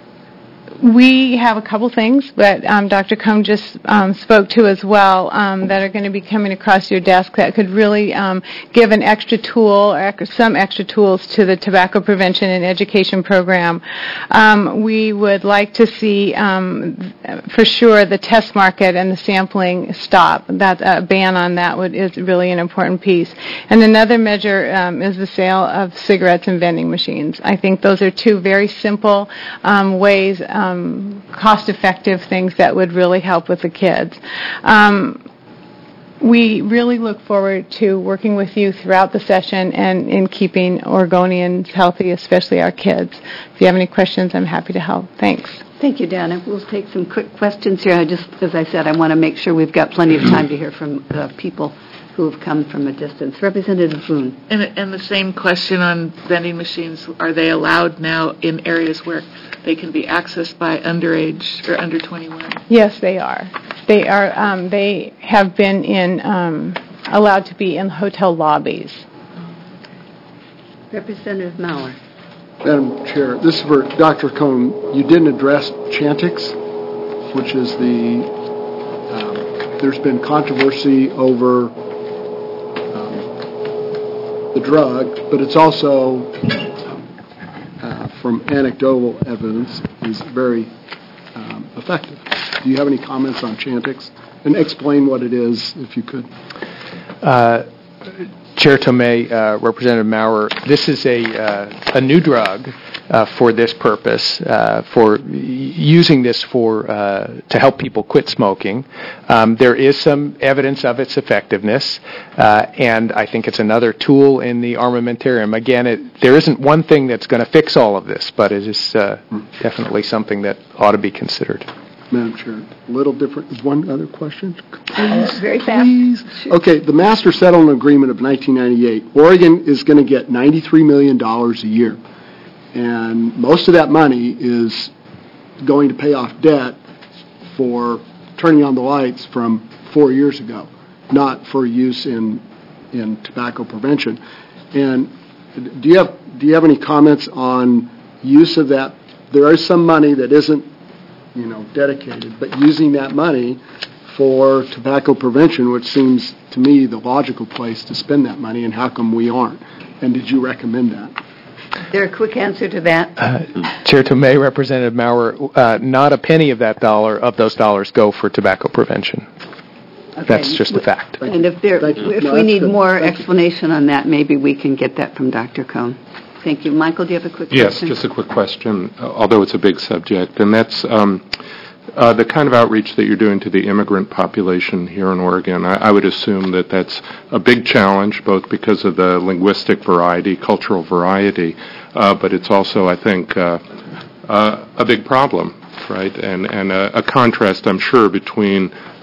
We have a couple things that um, Doctor Cohn just um, spoke to as well um, that are going to be coming across your desk that could really um, give an extra tool or some extra tools to the Tobacco Prevention and Education Program. Um, we would like to see, um, for sure, the test market and the sampling stop. That uh, ban on that would, is really an important piece. And another measure um, is the sale of cigarettes and vending machines. I think those are two very simple um, ways um, Um, cost-effective things that would really help with the kids. Um, we really look forward to working with you throughout the session and in keeping Oregonians healthy, especially our kids. If you have any questions, I'm happy to help. Thanks. Thank you, Dana. We'll take some quick questions here. I just, as I said, I want to make sure we've got plenty of time to hear from uh, people who have come from a distance. Representative Boone. And, and the same question on vending machines, are they allowed now in areas where they can be accessed by underage or under twenty-one? Yes, they are. They are. Um, they have been in um, allowed to be in hotel lobbies. Representative Maurer. Madam Chair, this is for Doctor Cohn. You didn't address Chantix, which is the, um, there's been controversy over um, the drug, but it's also, uh, from anecdotal evidence, is very um, effective. Do you have any comments on Chantix? And explain what it is, if you could. Uh, Chair Tomei, uh, Representative Maurer, this is a uh, a new drug uh, for this purpose, uh, for using this for uh, to help people quit smoking. Um, there is some evidence of its effectiveness, uh, and I think it's another tool in the armamentarium. Again, it, there isn't one thing that's going to fix all of this, but it is uh, definitely something that ought to be considered. Madam Chair, a little different. One other question? Please, very fast. Please. Okay, the Master Settlement Agreement of nineteen ninety-eight. Oregon is going to get ninety-three million dollars a year. And most of that money is going to pay off debt for turning on the lights from four years ago, not for use in in tobacco prevention. And do you have do you have any comments on use of that? There is some money that isn't, you know, dedicated, but using that money for tobacco prevention, which seems to me the logical place to spend that money, and how come we aren't? And did you recommend that? Is there a quick answer to that? Uh, Chair Tomei, Representative Maurer, uh, not a penny of that dollar, of those dollars, go for tobacco prevention. Okay. That's just a fact. And if there, if No, we need good. more Thank explanation on that, maybe we can get that from Doctor Cohn. Thank you. Michael, do you have a quick Yes, question? just a quick question, uh, although it's a big subject, and that's um, uh, the kind of outreach that you're doing to the immigrant population here in Oregon. I, I would assume that that's a big challenge, both because of the linguistic variety, cultural variety, uh, but it's also, I think, uh, uh, a big problem, right? And, and a, a contrast, I'm sure, between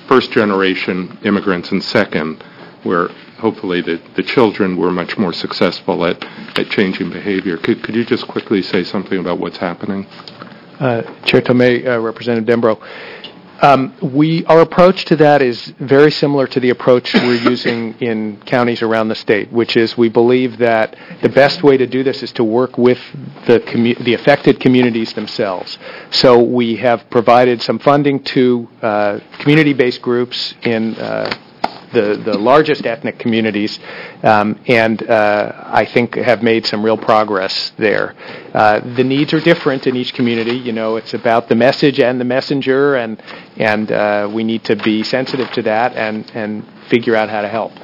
first-generation immigrants, and second, where hopefully the, the children were much more successful at, at changing behavior. Could, could you just quickly say something about what's happening? Uh, Chair Tomei, uh, Representative Dembro. Um, we, our approach to that is very similar to the approach we're using in counties around the state, which is we believe that the best way to do this is to work with the commu- the affected communities themselves. So we have provided some funding to uh, community-based groups in uh, the, the largest ethnic communities, um, and uh, I think have made some real progress there. Uh, the needs are different in each community. You know, it's about the message and the messenger, and and uh, we need to be sensitive to that and, and figure out how to help.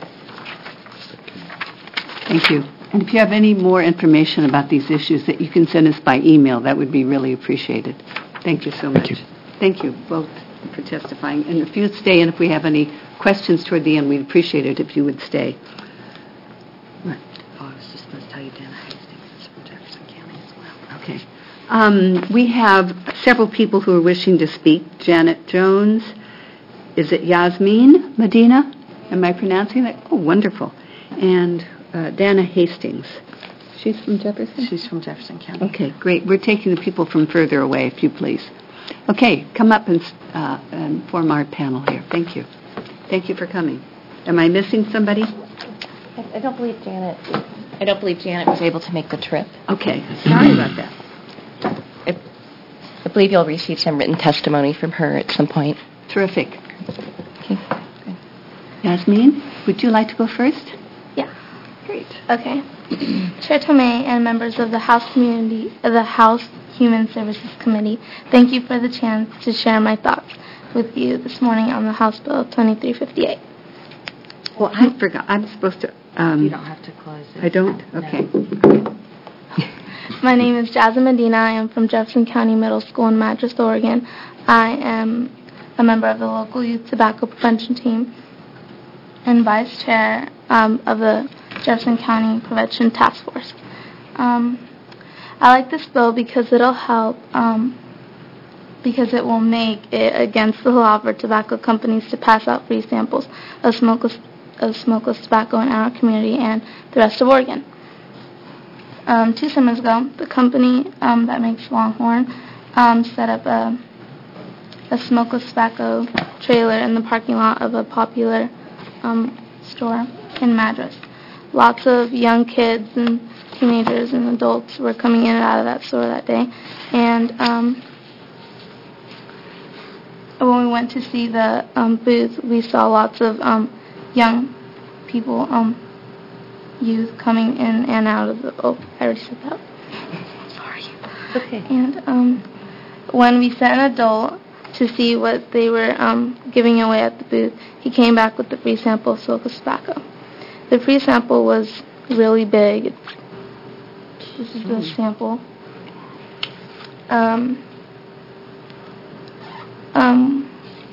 Thank you. And if you have any more information about these issues that you can send us by email, that would be really appreciated. Thank you so much. Thank you. Thank you both for testifying. And if you'd stay, and if we have any questions toward the end, we'd appreciate it if you would stay. What? Oh, I was just supposed to tell you Dana Hastings is from Jefferson County as well. Okay. Um, we have several people who are wishing to speak. Janet Jones. Is it Yasmin Medina? Am I pronouncing that? Oh, wonderful. And uh, Dana Hastings. She's from Jefferson? She's from Jefferson County. Okay, great. We're taking the people from further away, if you please. Okay, come up and, uh, and form our panel here. Thank you. Thank you for coming. Am I missing somebody? I, I don't believe Janet. I don't believe Janet was able to make the trip. Okay, sorry about that. I, I believe you'll receive some written testimony from her at some point. Terrific. Okay. Good. Yasmin, would you like to go first? Yeah. Great. Okay. Chair Tomei and members of the House Community, of the House Human Services Committee, thank you for the chance to share my thoughts with you this morning on the House Bill twenty-three fifty-eight. Well, I forgot. I'm supposed to... Um, You don't have to close it. I don't? Okay. No. My name is Jasmine Medina. I am from Jefferson County Middle School in Madras, Oregon. I am a member of the local youth tobacco prevention team and vice chair um, of the Jefferson County Prevention Task Force. Um, I like this bill because it'll help, um, because it will make it against the law for tobacco companies to pass out free samples of smokeless, of smokeless tobacco in our community and the rest of Oregon. Um, two summers ago, the company um, that makes Longhorn um, set up a, a smokeless tobacco trailer in the parking lot of a popular um, store in Madras. Lots of young kids and teenagers and adults were coming in and out of that store that day. And um, when we went to see the um, booth, we saw lots of um, young people, um, youth coming in and out of the... Oh, I already said that. Sorry. Okay. And um, when we sent an adult to see what they were um, giving away at the booth, he came back with the free sample of smokeless tobacco. The free sample was really big. It's, this is the sample. Um, um,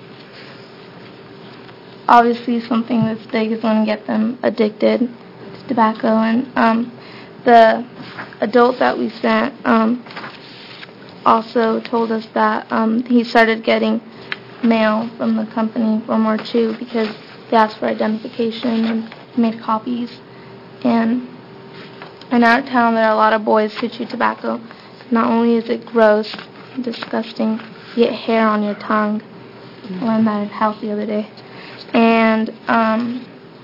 obviously, something that's big is going to get them addicted to tobacco. And um, the adult that we sent um, also told us that um, he started getting mail from the company World War Two because they asked for identification and made copies. And in our town, there are a lot of boys who chew tobacco. Not only is it gross and disgusting, you get hair on your tongue. I learned that in health the other day. And, um,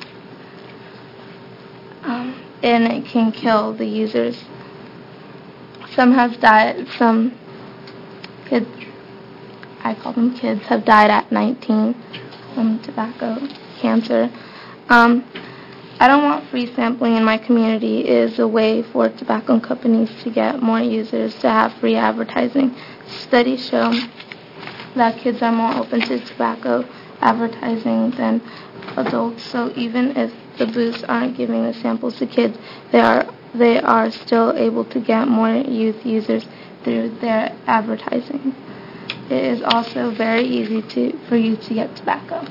um, and it can kill the users. Some have died, some kids, I call them kids, have died at nineteen from tobacco cancer. Um, I don't want free sampling in my community. It is a way for tobacco companies to get more users to have free advertising. Studies show that kids are more open to tobacco advertising than adults. So even if the booths aren't giving the samples to kids, they are they are still able to get more youth users through their advertising. It is also very easy to for you to get tobacco.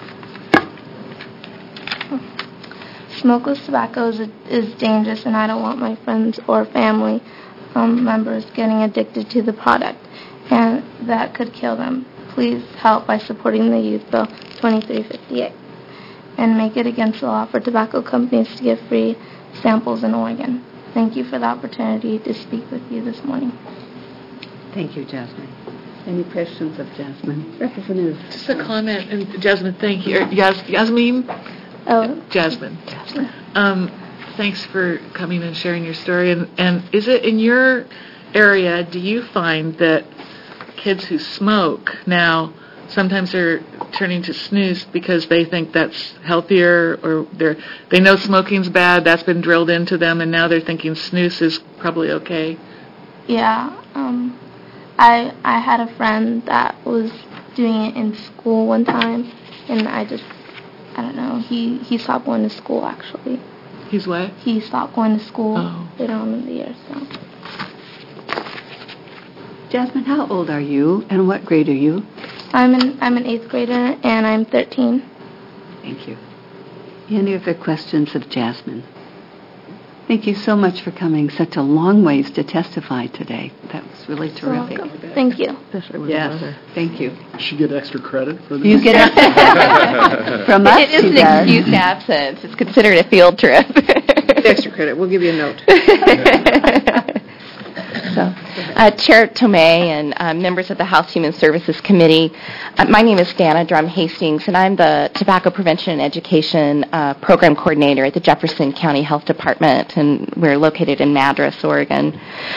Smokeless tobacco is, is dangerous, and I don't want my friends or family um, members getting addicted to the product, and that could kill them. please help by supporting the Youth Bill twenty-three fifty-eight and make it against the law for tobacco companies to give free samples in Oregon. Thank you for the opportunity to speak with you this morning. Thank you, Jasmine. Any questions of Jasmine? Representative. Just a comment, and Jasmine, thank you. Yas- Yasmin? Oh. Jasmine. Jasmine. Um, thanks for coming and sharing your story. And, and is it in your area, do you find that kids who smoke now sometimes are turning to snus because they think that's healthier, or they're they know smoking's bad, that's been drilled into them, and now they're thinking snus is probably okay? Yeah, um, I I had a friend that was doing it in school one time, and I just, I don't know, he, he stopped going to school, actually. He's what? He stopped going to school Oh. later on in the year, so. Jasmine, how old are you, and what grade are you? I'm an, I'm an eighth grader, and I'm thirteen. Thank you. Any other questions of Jasmine? Thank you so much for coming such a long ways to testify today. That was really You're terrific. welcome. Thank you. Especially with Yes, the weather. thank you. She get extra credit for this? You get it from us. It is she an does. excused absence. It's considered a field trip. Extra credit. We'll give you a note. So, uh, Chair Tomei and uh, members of the House Human Services Committee, uh, my name is Dana Drum Hastings, and I'm the Tobacco Prevention and Education uh, Program Coordinator at the Jefferson County Health Department, and we're located in Madras, Oregon.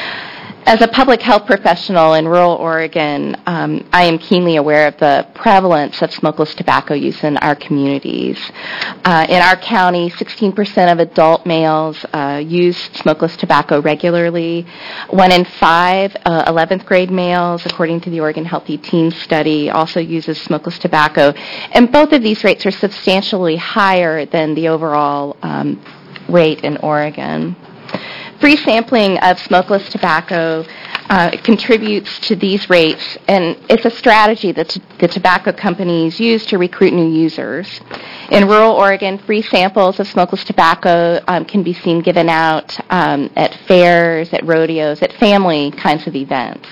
As a public health professional in rural Oregon, um, I am keenly aware of the prevalence of smokeless tobacco use in our communities. Uh, in our county, sixteen percent of adult males uh, use smokeless tobacco regularly. One in five uh, eleventh grade males, according to the Oregon Healthy Teens Study, also uses smokeless tobacco. And both of these rates are substantially higher than the overall um, rate in Oregon. Free sampling of smokeless tobacco uh, contributes to these rates, and it's a strategy that t- the tobacco companies use to recruit new users. In rural Oregon, free samples of smokeless tobacco um, can be seen given out um, at fairs, at rodeos, at family kinds of events.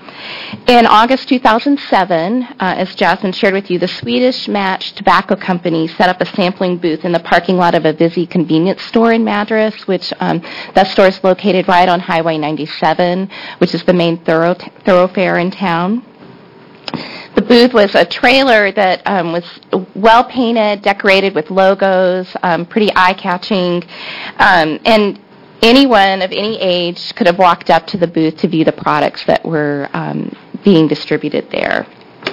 In August two thousand seven, uh, as Jasmine shared with you, the Swedish Match Tobacco Company set up a sampling booth in the parking lot of a Vizzy convenience store in Madras, which um, that store is located right on Highway ninety-seven, which is the main thorough- thoroughfare in town. The booth was a trailer that um, was well painted, decorated with logos, um, pretty eye-catching, um, and anyone of any age could have walked up to the booth to view the products that were um, being distributed there.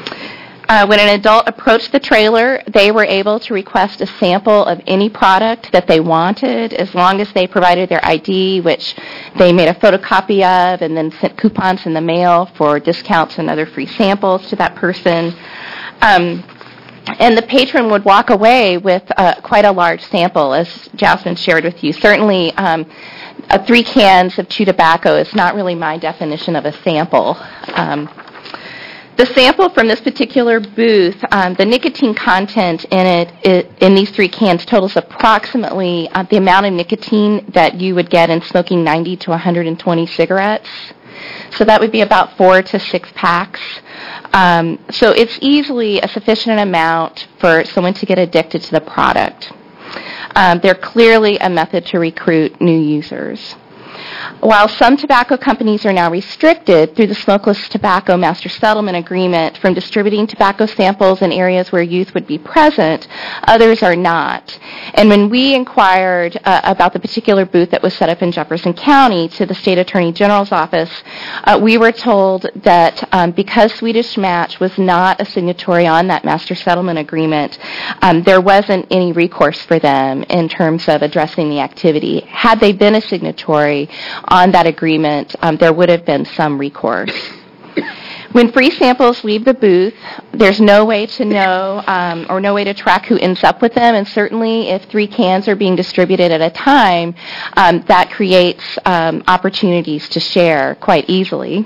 Uh, when an adult approached the trailer, they were able to request a sample of any product that they wanted, as long as they provided their I D, which they made a photocopy of, and then sent coupons in the mail for discounts and other free samples to that person. Um, And the patron would walk away with uh, quite a large sample, as Jasmine shared with you. Certainly, um, uh, three cans of chew tobacco is not really my definition of a sample. Um, the sample from this particular booth, um, the nicotine content in it, it in these three cans totals approximately uh, the amount of nicotine that you would get in smoking ninety to one hundred twenty cigarettes. So that would be about four to six packs. Um, so it's easily a sufficient amount for someone to get addicted to the product. Um, they're clearly a method to recruit new users. While some tobacco companies are now restricted through the Smokeless Tobacco Master Settlement Agreement from distributing tobacco samples in areas where youth would be present, others are not. And when we inquired uh, about the particular booth that was set up in Jefferson County to the State Attorney General's office, uh, we were told that um, because Swedish Match was not a signatory on that Master Settlement Agreement, um, there wasn't any recourse for them in terms of addressing the activity. Had they been a signatory on that agreement, um, there would have been some recourse. When free samples leave the booth, there's no way to know um, or no way to track who ends up with them, and certainly if three cans are being distributed at a time, um, that creates um, opportunities to share quite easily.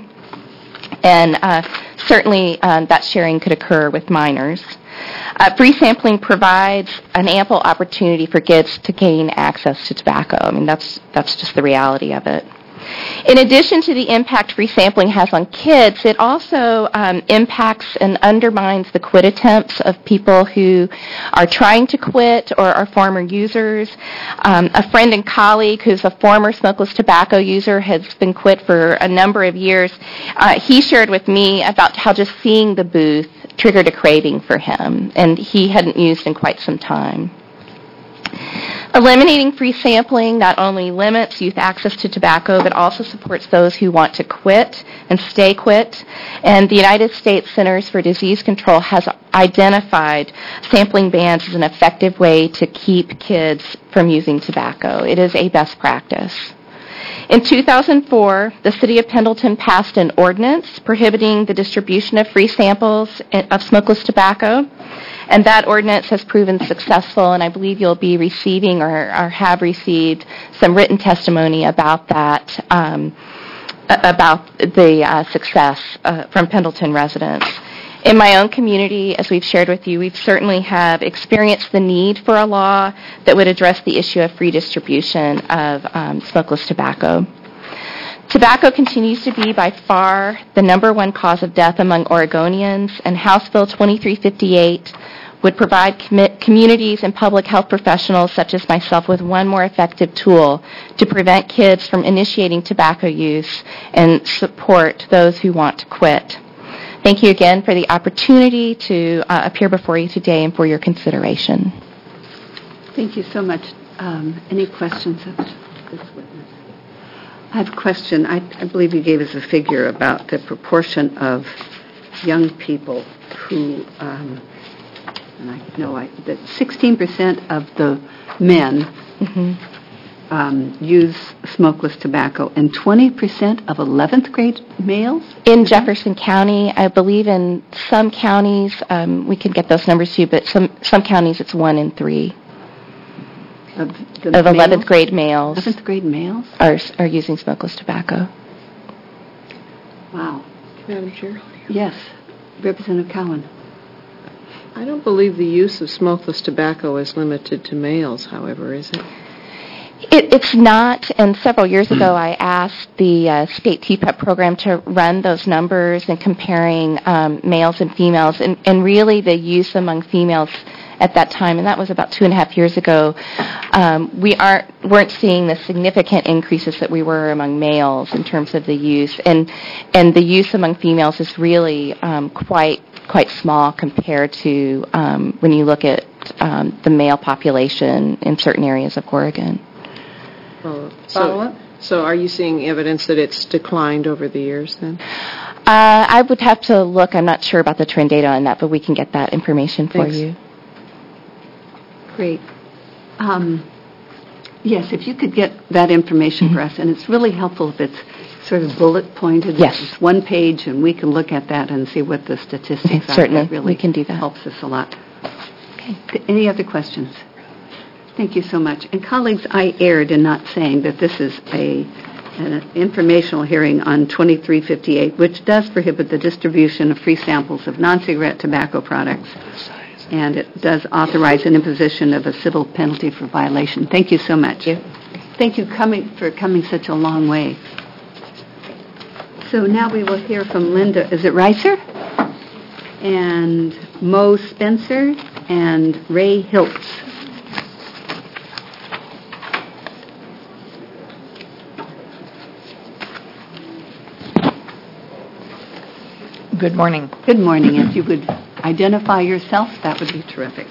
And uh, certainly um, that sharing could occur with minors. Uh, free sampling provides an ample opportunity for kids to gain access to tobacco. I mean, that's that's just the reality of it. In addition to the impact free sampling has on kids, it also um, impacts and undermines the quit attempts of people who are trying to quit or are former users. Um, a friend and colleague who's a former smokeless tobacco user has been quit for a number of years. Uh, he shared with me about how just seeing the booth triggered a craving for him, and he hadn't used in quite some time. Eliminating free sampling not only limits youth access to tobacco, but also supports those who want to quit and stay quit. And the United States Centers for Disease Control has identified sampling bans as an effective way to keep kids from using tobacco. It is a best practice. In two thousand four, the City of Pendleton passed an ordinance prohibiting the distribution of free samples of smokeless tobacco. And that ordinance has proven successful, and I believe you'll be receiving or, or have received some written testimony about that, um, about the uh, success uh, from Pendleton residents. In my own community, as we've shared with you, we've certainly have experienced the need for a law that would address the issue of free distribution of um, smokeless tobacco. Tobacco continues to be by far the number one cause of death among Oregonians, and House Bill twenty-three fifty-eight would provide com- communities and public health professionals such as myself with one more effective tool to prevent kids from initiating tobacco use and support those who want to quit. Thank you again for the opportunity to uh, appear before you today and for your consideration. Thank you so much. Um, any questions of this witness? I have a question. I, I believe you gave us a figure about the proportion of young people who, um, and I know I, that sixteen percent of the men mm-hmm. um, use smokeless tobacco, and twenty percent of eleventh grade males? In Jefferson County, I believe in some counties, um, we can get those numbers to you, but some, some counties it's one in three. Of, the of eleventh grade males. eleventh grade males? Are, are using smokeless tobacco. Wow. Madam Chair? Yes. Representative Cowan. I don't believe the use of smokeless tobacco is limited to males, however, is it? It, it's not, and several years ago I asked the uh, state T P E P program to run those numbers and comparing um, males and females, and, and really the use among females at that time, and that was about two and a half years ago, um, we aren't weren't seeing the significant increases that we were among males in terms of the use, and and the use among females is really um, quite quite small compared to um, when you look at um, the male population in certain areas of Oregon. Well, Follow up? So, are you seeing evidence that it's declined over the years then? Uh, I would have to look. I'm not sure about the trend data on that, but we can get that information for Thanks. you. Great. Um, yes, if you could get that information mm-hmm. for us, and it's really helpful if it's sort of bullet pointed. Yes. It's one page, and we can look at that and see what the statistics okay, are. Certainly, that really we can do that. Helps us a lot. Okay. Any other questions? Thank you so much. And colleagues, I erred in not saying that this is a an informational hearing on twenty-three fifty-eight, which does prohibit the distribution of free samples of non-cigarette tobacco products. And it does authorize an imposition of a civil penalty for violation. Thank you so much. Thank you. Thank you coming, for coming such a long way. So now we will hear from Linda, is it Reiser? And Mo Spencer and Ray Hiltz. Good morning. Good morning. If you would identify yourself, that would be terrific.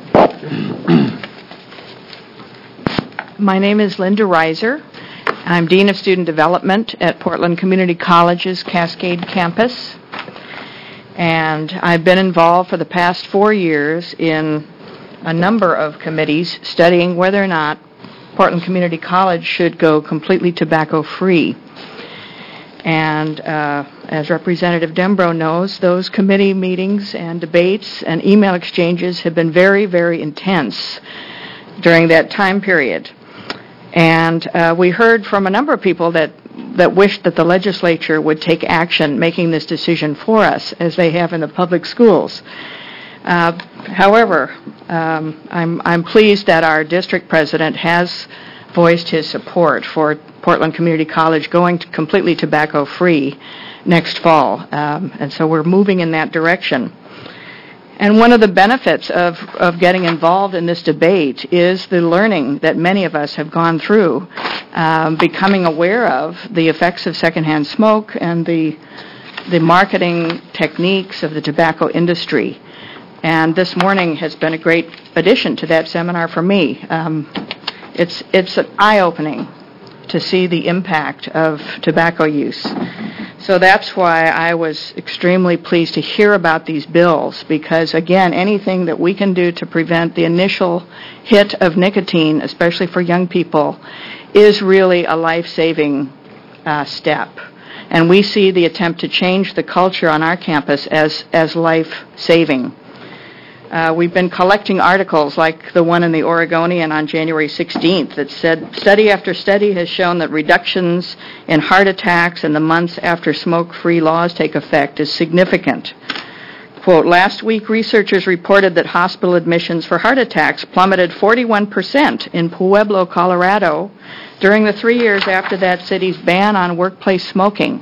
My name is Linda Reiser. I'm Dean of Student Development at Portland Community College's Cascade Campus. And I've been involved for the past four years in a number of committees studying whether or not Portland Community College should go completely tobacco-free. And uh, as Representative Dembro knows, those committee meetings and debates and email exchanges have been very, very intense during that time period. And uh, we heard from a number of people that, that wished that the legislature would take action making this decision for us, as they have in the public schools. Uh, however, um, I'm, I'm pleased that our district president has voiced his support for Portland Community College going to completely tobacco-free next fall. Um, and so we're moving in that direction. And one of the benefits of, of getting involved in this debate is the learning that many of us have gone through, um, becoming aware of the effects of secondhand smoke and the, the marketing techniques of the tobacco industry. And this morning has been a great addition to that seminar for me. Um, it's, it's eye-opening to see the impact of tobacco use. So that's why I was extremely pleased to hear about these bills, because, again, anything that we can do to prevent the initial hit of nicotine, especially for young people, is really a life-saving uh, step. And we see the attempt to change the culture on our campus as, as life-saving. Uh, we've been collecting articles like the one in the Oregonian on January sixteenth that said, study after study has shown that reductions in heart attacks in the months after smoke-free laws take effect is significant. Quote, last week researchers reported that hospital admissions for heart attacks plummeted forty-one percent in Pueblo, Colorado, during the three years after that city's ban on workplace smoking.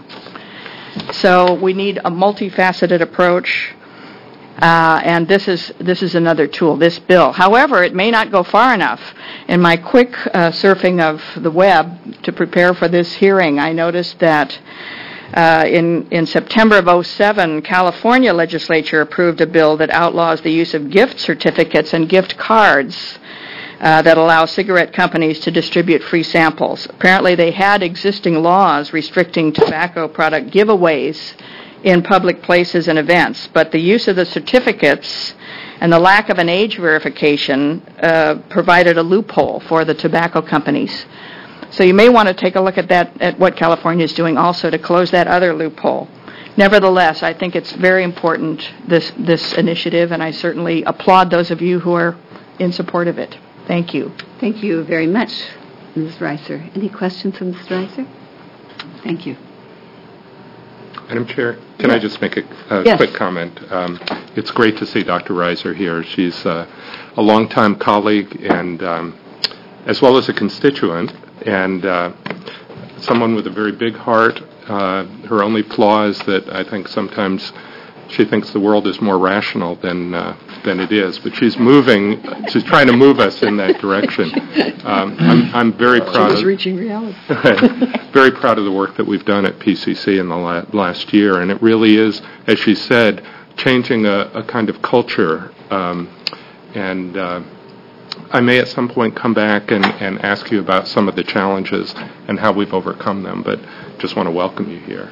So we need a multifaceted approach. Uh, and this is this is another tool, this bill. However, it may not go far enough. In my quick uh, surfing of the web to prepare for this hearing, I noticed that uh, in, in September of oh seven, California legislature approved a bill that outlaws the use of gift certificates and gift cards uh, that allow cigarette companies to distribute free samples. Apparently, they had existing laws restricting tobacco product giveaways in public places and events, but the use of the certificates and the lack of an age verification uh, provided a loophole for the tobacco companies. So you may want to take a look at that, at what California is doing also to close that other loophole. Nevertheless, I think it's very important, this, this initiative, and I certainly applaud those of you who are in support of it. Thank you. Thank you very much, Miz Reiser. Any questions from Miz Reiser? Thank you. Madam Chair, can yes. I just make a, a yes. quick comment? Um, it's great to see Doctor Reiser here. She's uh, a longtime colleague and um, as well as a constituent, and uh, someone with a very big heart. Uh, her only flaw is that I think sometimes she thinks the world is more rational than uh, than it is, but she's moving, she's trying to move us in that direction. Um, I'm, I'm very proud she was of reaching reality. very proud of the work that we've done at P C C in the la- last year, and it really is, as she said, changing a, a kind of culture. Um, and uh, I may at some point come back and, and ask you about some of the challenges and how we've overcome them, but just want to welcome you here.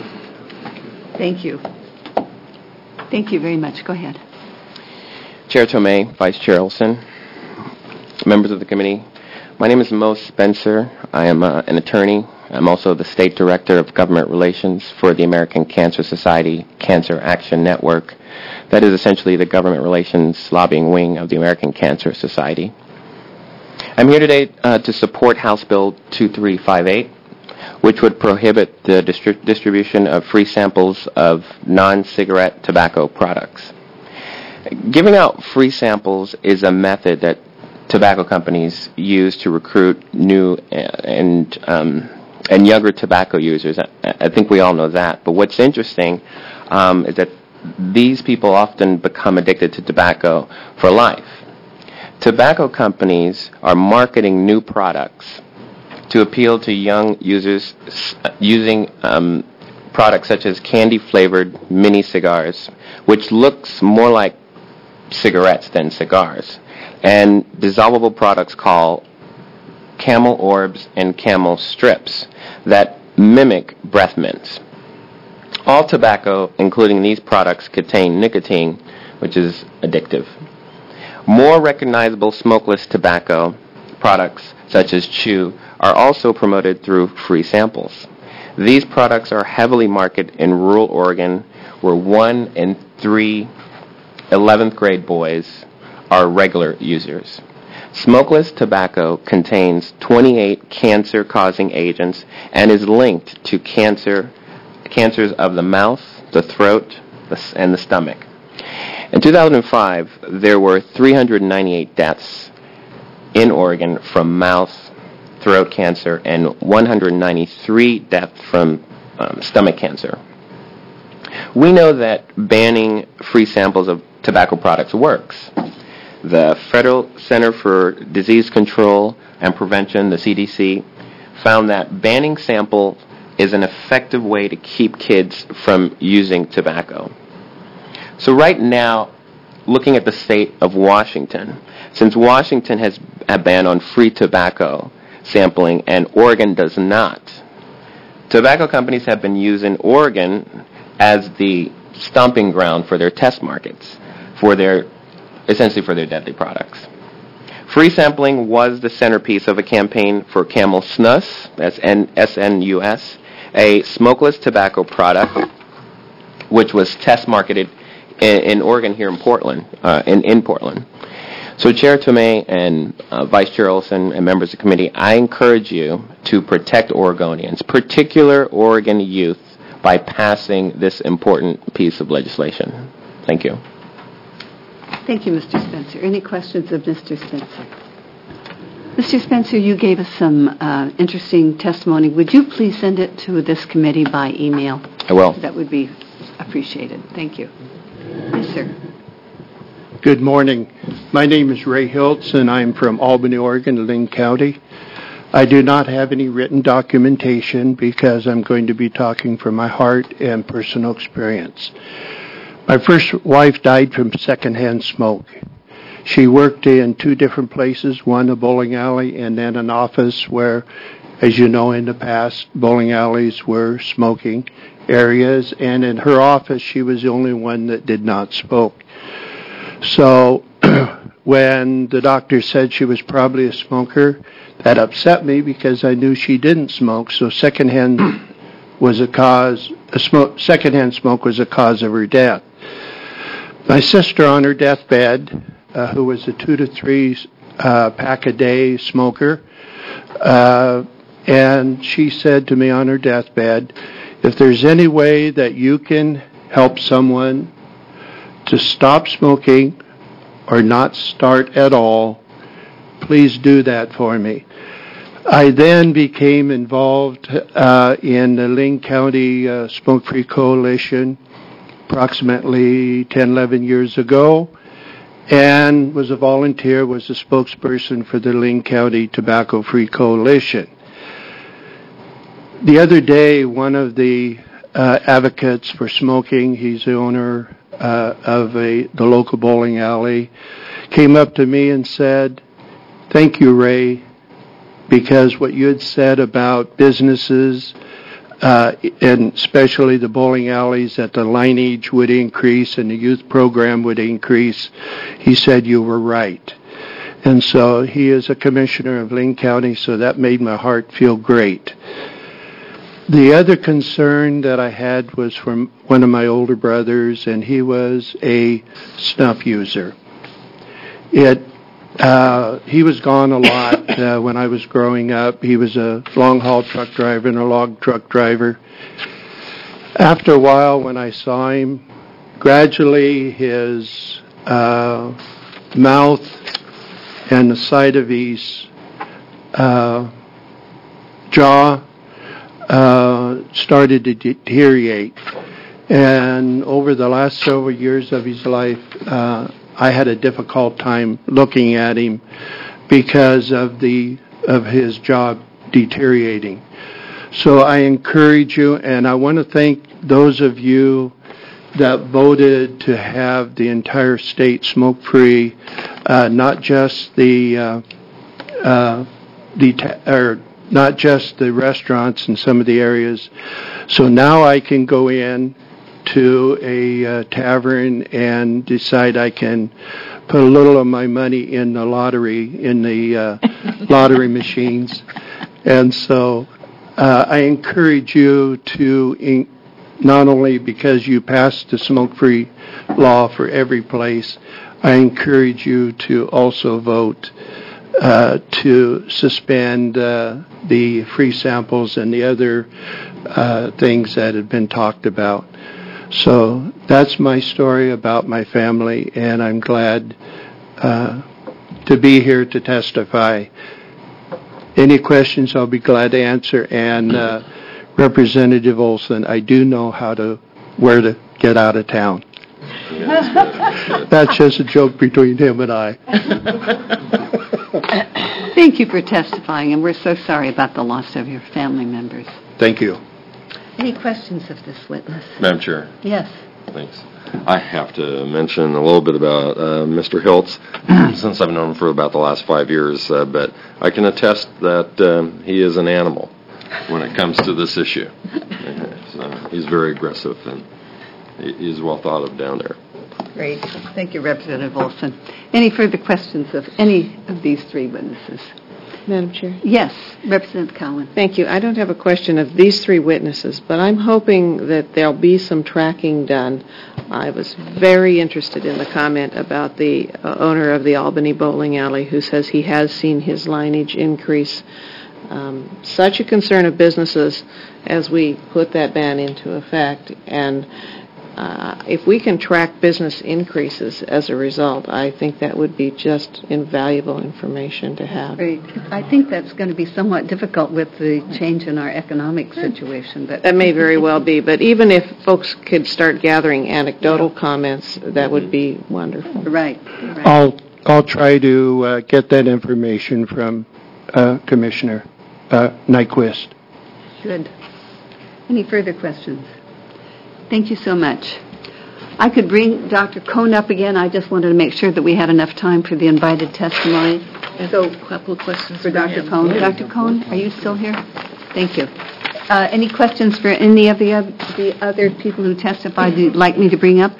Thank you. Thank you very much. Go ahead. Chair Tomei, Vice Chair Olson, members of the committee. My name is Mo Spencer. I am uh, an attorney. I'm also the State Director of Government Relations for the American Cancer Society Cancer Action Network. That is essentially the government relations lobbying wing of the American Cancer Society. I'm here today uh, to support House Bill two three five eight, which would prohibit the distri- distribution of free samples of non-cigarette tobacco products. Giving out free samples is a method that tobacco companies use to recruit new and um, and younger tobacco users. I, I think we all know that. But what's interesting um, is that these people often become addicted to tobacco for life. Tobacco companies are marketing new products to appeal to young users using um, products such as candy-flavored mini cigars, which looks more like cigarettes than cigars, and dissolvable products called Camel Orbs and Camel Strips that mimic breath mints. All tobacco, including these products, contain nicotine, which is addictive. More recognizable smokeless tobacco products, such as chew, are also promoted through free samples. These products are heavily marketed in rural Oregon, where one in three eleventh grade boys are regular users. Smokeless tobacco contains twenty-eight cancer-causing agents and is linked to cancer, cancers of the mouth, the throat, and the stomach. In two thousand five, there were three hundred ninety-eight deaths in Oregon from mouth throat cancer, and one hundred ninety-three deaths from um, stomach cancer. We know that banning free samples of tobacco products works. The Federal Center for Disease Control and Prevention, the C D C, found that banning samples is an effective way to keep kids from using tobacco. So right now, looking at the state of Washington, since Washington has a ban on free tobacco sampling and Oregon does not, tobacco companies have been using Oregon as the stomping ground for their test markets, for their, essentially for their deadly products. Free sampling was the centerpiece of a campaign for Camel Snus, that's S N U S, a smokeless tobacco product which was test marketed in, in Oregon here in Portland, uh, in, in Portland. So Chair Tomei and uh, Vice Chair Olson and members of the committee, I encourage you to protect Oregonians, particular Oregon youth, by passing this important piece of legislation. Thank you. Thank you, Mister Spencer. Any questions of Mister Spencer? Mister Spencer, you gave us some uh, interesting testimony. Would you please send it to this committee by email? I will. That would be appreciated. Thank you. Yes, sir. Good morning. My name is Ray Hiltz, and I'm from Albany, Oregon, Lynn County. I do not have any written documentation because I'm going to be talking from my heart and personal experience. My first wife died from secondhand smoke. She worked in two different places, one a bowling alley and then an office where, as you know, in the past, bowling alleys were smoking areas, and in her office she was the only one that did not smoke. So when the doctor said she was probably a smoker, that upset me because I knew she didn't smoke, so secondhand was a cause, a smoke, secondhand smoke was a cause of her death. My sister on her deathbed, uh, who was a two to three uh, pack a day smoker, uh, and she said to me on her deathbed, if there's any way that you can help someone to stop smoking or not start at all, please do that for me. I then became involved uh, in the Lynn County uh, Smoke-Free Coalition approximately ten, eleven years ago, and was a volunteer, was a spokesperson for the Lynn County Tobacco-Free Coalition. The other day, one of the uh, advocates for smoking, he's the owner uh, of a the local bowling alley, came up to me and said, "Thank you, Ray, because what you had said about businesses, uh, and especially the bowling alleys, that the lineage would increase and the youth program would increase, he said you were right." And so he is a commissioner of Lynn County, so that made my heart feel great. The other concern that I had was from one of my older brothers, and he was a snuff user. It Uh, he was gone a lot uh, when I was growing up. He was a long-haul truck driver and a log truck driver. After a while, when I saw him, gradually his uh, mouth and the side of his uh, jaw uh, started to deteriorate. And over the last several years of his life, uh, I had a difficult time looking at him because of the of his jaw deteriorating. So I encourage you, and I want to thank those of you that voted to have the entire state smoke-free, uh, not just the uh, uh, the ta- or not just the restaurants in some of the areas. So now I can go in to a uh, tavern and decide I can put a little of my money in the lottery, in the uh, lottery machines. And so uh, I encourage you to, in, not only because you passed the smoke-free law for every place, I encourage you to also vote uh, to suspend uh, the free samples and the other uh, things that have been talked about. So that's my story about my family, and I'm glad uh, to be here to testify. any questions, I'll be glad to answer. And uh, Representative Olson, I do know how to where to get out of town. That's just a joke between him and I. Thank you for testifying, and we're so sorry about the loss of your family members. Thank you. Any questions of this witness? Madam Chair. Yes. Thanks. I have to mention a little bit about uh, Mister Hiltz, since I've known him for about the last five years, uh, but I can attest that um, he is an animal when it comes to this issue. So he's very aggressive, and he is well thought of down there. Great. Thank you, Representative Olson. Any further questions of any of these three witnesses? Madam Chair? Yes, Representative Cowan. Thank you. I don't have a question of these three witnesses, but I'm hoping that there'll be some tracking done. I was very interested in the comment about the uh, owner of the Albany Bowling Alley who says he has seen his lineage increase. Um, such a concern of businesses as we put that ban into effect, and Uh, if we can track business increases as a result, I think that would be just invaluable information to have. Great. I think that's going to be somewhat difficult with the change in our economic situation. But that may very well be, but even if folks could start gathering anecdotal comments, that would be wonderful. Right. right. I'll I'll try to uh, get that information from uh, Commissioner uh, Nyquist. Good. Any further questions? Thank you so much. I could bring Doctor Cohn up again. I just wanted to make sure that we had enough time for the invited testimony. So, a couple of questions for Doctor Cohn. Doctor Cohn, are you still here? Thank you. Uh, any questions for any of the, uh, the other people who testified you'd like me to bring up?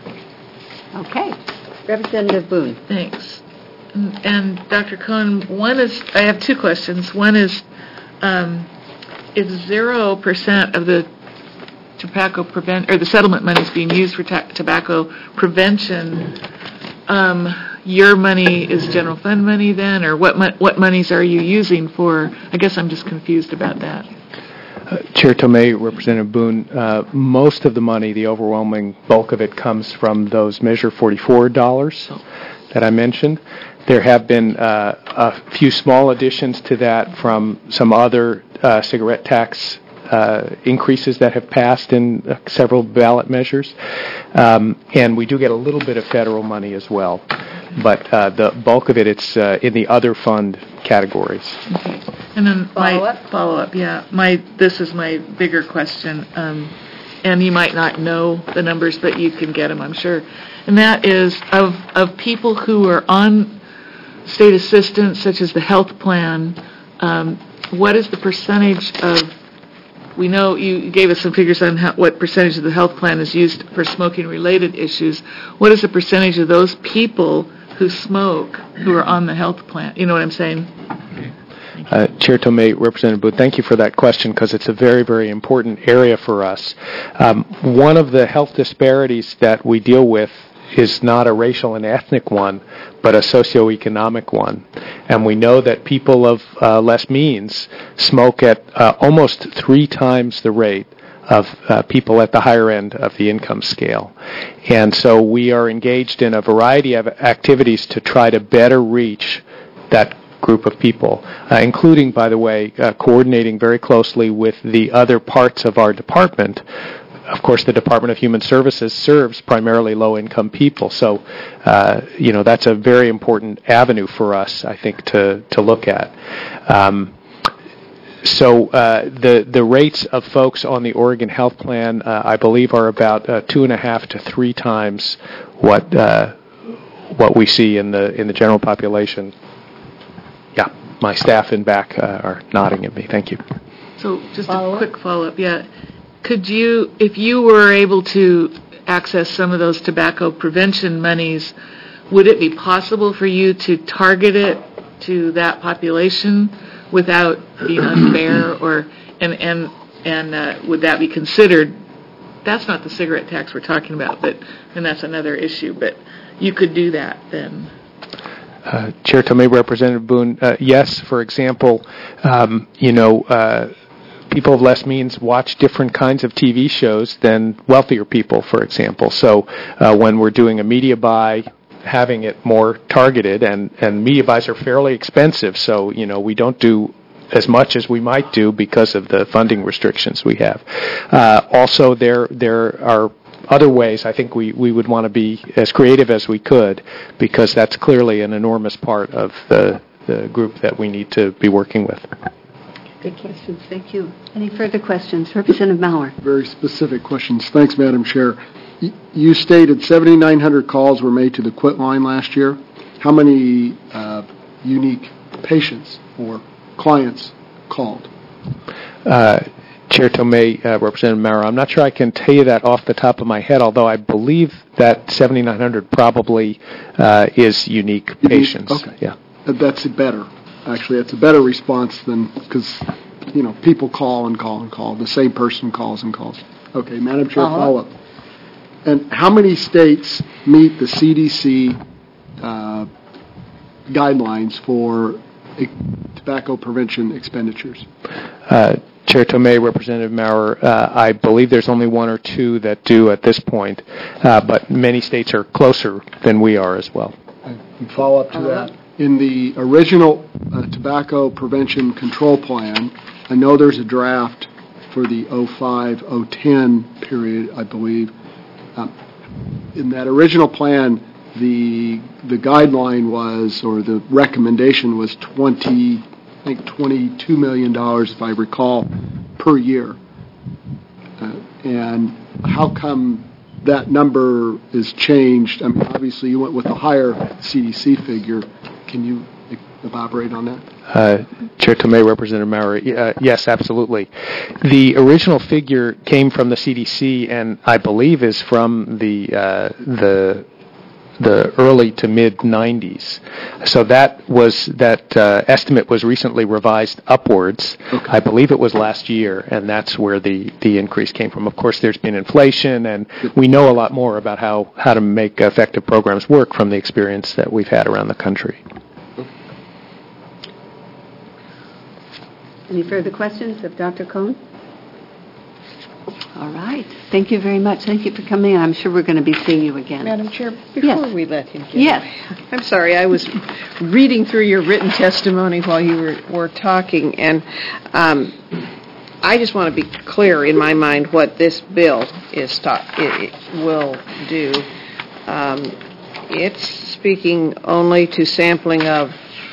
Okay. Representative Boone. Thanks. And, and Doctor Cohn, one is, I have two questions. One is, um, if zero percent of the tobacco prevent or the settlement money is being used for ta- tobacco prevention, um, your money is general fund money then, or what mo- what monies are you using for? I guess I'm just confused about that. Uh, Chair Tomei, Representative Boone, uh, most of the money, the overwhelming bulk of it, comes from those Measure forty-four dollars that I mentioned. There have been uh, a few small additions to that from some other uh, cigarette tax Uh, increases that have passed in uh, several ballot measures. Um, and we do get a little bit of federal money as well. But uh, the bulk of it, it's uh, in the other fund categories. Okay. And then my follow-up, yeah. My This is my bigger question. Um, and you might not know the numbers, but you can get them, I'm sure. And that is of, of people who are on state assistance, such as the health plan, um, what is the percentage of We know you gave us some figures on how, what percentage of the health plan is used for smoking-related issues. What is the percentage of those people who smoke who are on the health plan? You know what I'm saying? Uh, Chair Tomei, Representative Booth, thank you for that question because it's a very, very important area for us. Um, one of the health disparities that we deal with is not a racial and ethnic one, but a socioeconomic one. And we know that people of uh, less means smoke at uh, almost three times the rate of uh, people at the higher end of the income scale. And so we are engaged in a variety of activities to try to better reach that group of people, uh, including, by the way, uh, coordinating very closely with the other parts of our department. Of course, the Department of Human Services serves primarily low-income people, so uh, you know that's a very important avenue for us, I think, to to look at. Um, so uh, the the rates of folks on the Oregon Health Plan, uh, I believe, are about uh, two and a half to three times what uh, what we see in the in the general population. Yeah, my staff in back uh, are nodding at me. Thank you. So just a quick follow-up, yeah. Could you, if you were able to access some of those tobacco prevention monies, would it be possible for you to target it to that population without being unfair, or and and and uh, would that be considered? That's not the cigarette tax we're talking about, but and that's another issue. But you could do that then. Uh, Chair Tomei, Representative Boone, uh, yes. For example, um, you know. Uh, People of less means watch different kinds of T V shows than wealthier people, for example. So uh, when we're doing a media buy, having it more targeted, and, and media buys are fairly expensive, so, you know, we don't do as much as we might do because of the funding restrictions we have. Uh, also, there there are other ways I think we, we would want to be as creative as we could, because that's clearly an enormous part of the, the group that we need to be working with. Good questions. Thank you. Any further questions? Representative Maurer. Very specific questions. Thanks, Madam Chair. Y- You stated seventy-nine hundred calls were made to the quit line last year. How many uh, unique patients or clients called? Uh, Chair Tomei, uh, Representative Maurer, I'm not sure I can tell you that off the top of my head, although I believe that seventy-nine hundred probably uh, is unique Unique? patients. Okay. Yeah. Uh, That's better. Actually, that's a better response than, because, you know, people call and call and call. The same person calls and calls. Okay, Madam Chair, Uh-huh. follow-up. And how many states meet the C D C uh, guidelines for uh, tobacco prevention expenditures? Uh, Chair Tomei, Representative Maurer, uh, I believe there's only one or two that do at this point, uh, but many states are closer than we are as well. And follow up to that. In the original uh, tobacco prevention control plan, I know there's a draft for the oh five oh ten period, I believe. Um, in that original plan, the the guideline was, or the recommendation was twenty, I think twenty-two million dollars, if I recall, per year. Uh, and how come that number is changed? I mean, obviously you went with a higher C D C figure. Can you elaborate on that? Uh, Chair Tomei, Representative Maurer, uh, yes, absolutely. The original figure came from the C D C, and I believe is from the uh, the the early to mid nineties. So that was that uh, estimate was recently revised upwards. Okay. I believe it was last year, and that's where the, the increase came from. Of course, there's been inflation, and we know a lot more about how, how to make effective programs work from the experience that we've had around the country. Any further questions of Doctor Cohn? All right. Thank you very much. Thank you for coming in. I'm sure we're going to be seeing you again. Madam Chair, before Yes. we let him get Yes. away, I'm sorry, I was reading through your written testimony while you were, were talking, and um, I just want to be clear in my mind what this bill is ta- it, it will do. Um, it's speaking only to sampling of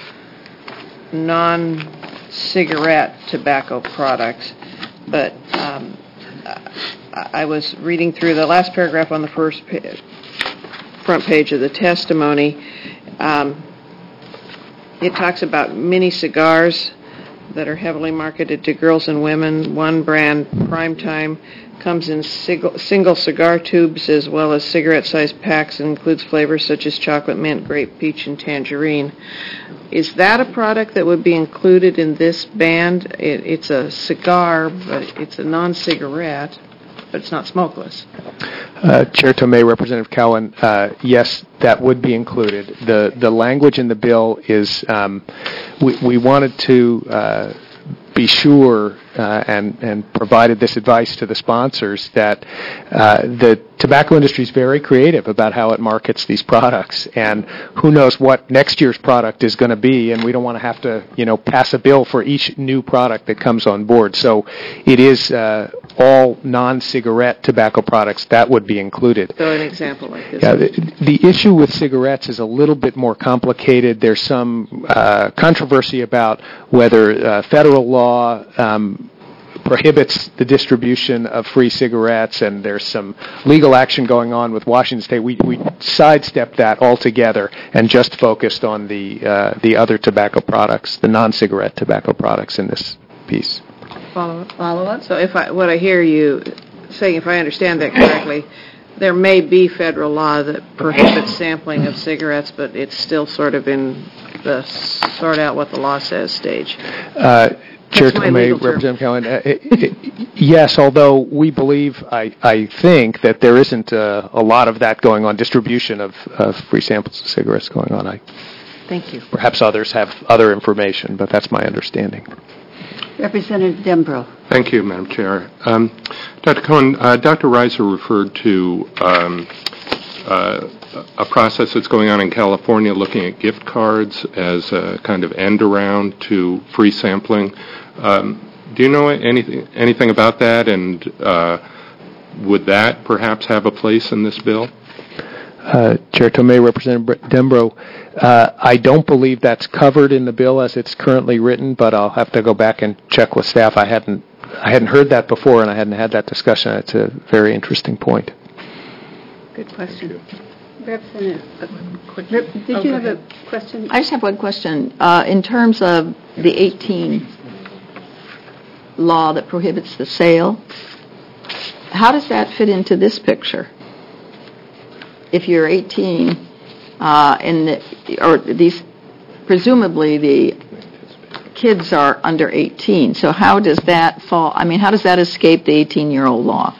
non-cigarette tobacco products, but um, I was reading through the last paragraph on the first pa- front page of the testimony. Um, it talks about mini cigars that are heavily marketed to girls and women. One brand, Primetime, comes in single, single cigar tubes as well as cigarette-sized packs and includes flavors such as chocolate, mint, grape, peach, and tangerine. Is that a product that would be included in this band? It, it's a cigar, but it's a non-cigarette, but it's not smokeless. Uh, Chair Tomei, Representative Cowan, uh, yes, that would be included. The the language in the bill is um, we, we wanted to uh, be sure uh, and and provided this advice to the sponsors that uh, the tobacco industry is very creative about how it markets these products, and who knows what next year's product is going to be, and we don't want to have to, you know, pass a bill for each new product that comes on board. So it is uh, all non-cigarette tobacco products that would be included. So an example like this. Yeah, the, the issue with cigarettes is a little bit more complicated. There's some uh, controversy about whether uh, federal law um, prohibits the distribution of free cigarettes, and there's some legal action going on with Washington State. We we sidestepped that altogether and just focused on the uh, the other tobacco products, the non-cigarette tobacco products in this piece. Follow up. Follow up. So if I, what I hear you saying, if I understand that correctly, there may be federal law that prohibits sampling of cigarettes, but it's still sort of in the sort out what the law says stage. Uh, Chair That's my Tomei, legal term. Representative Cowan, uh, it, it, yes, although we believe, I, I think, that there isn't uh, a lot of that going on, distribution of, of free samples of cigarettes going on. I, Thank you. Perhaps others have other information, but that's my understanding. Representative Dembro. Thank you, Madam Chair. Um, Doctor Cohen, uh, Doctor Reiser referred to um, uh, a process that's going on in California looking at gift cards as a kind of end around to free sampling. Um, do you know anything anything about that, and uh, would that perhaps have a place in this bill? Uh, Chair Tomei, Representative Dembro, uh, I don't believe that's covered in the bill as it's currently written, but I'll have to go back and check with staff. I hadn't I hadn't heard that before, and I hadn't had that discussion. It's a very interesting point. Good question. Representative, uh, Quick- Rep- did oh, you go have a ahead. question? I just have one question. Uh, In terms of the eighteen law that prohibits the sale, how does that fit into this picture? If you're eighteen, uh, and the- or these, presumably the kids are under eighteen, so how does that fall, I mean, how does that escape the eighteen-year-old law?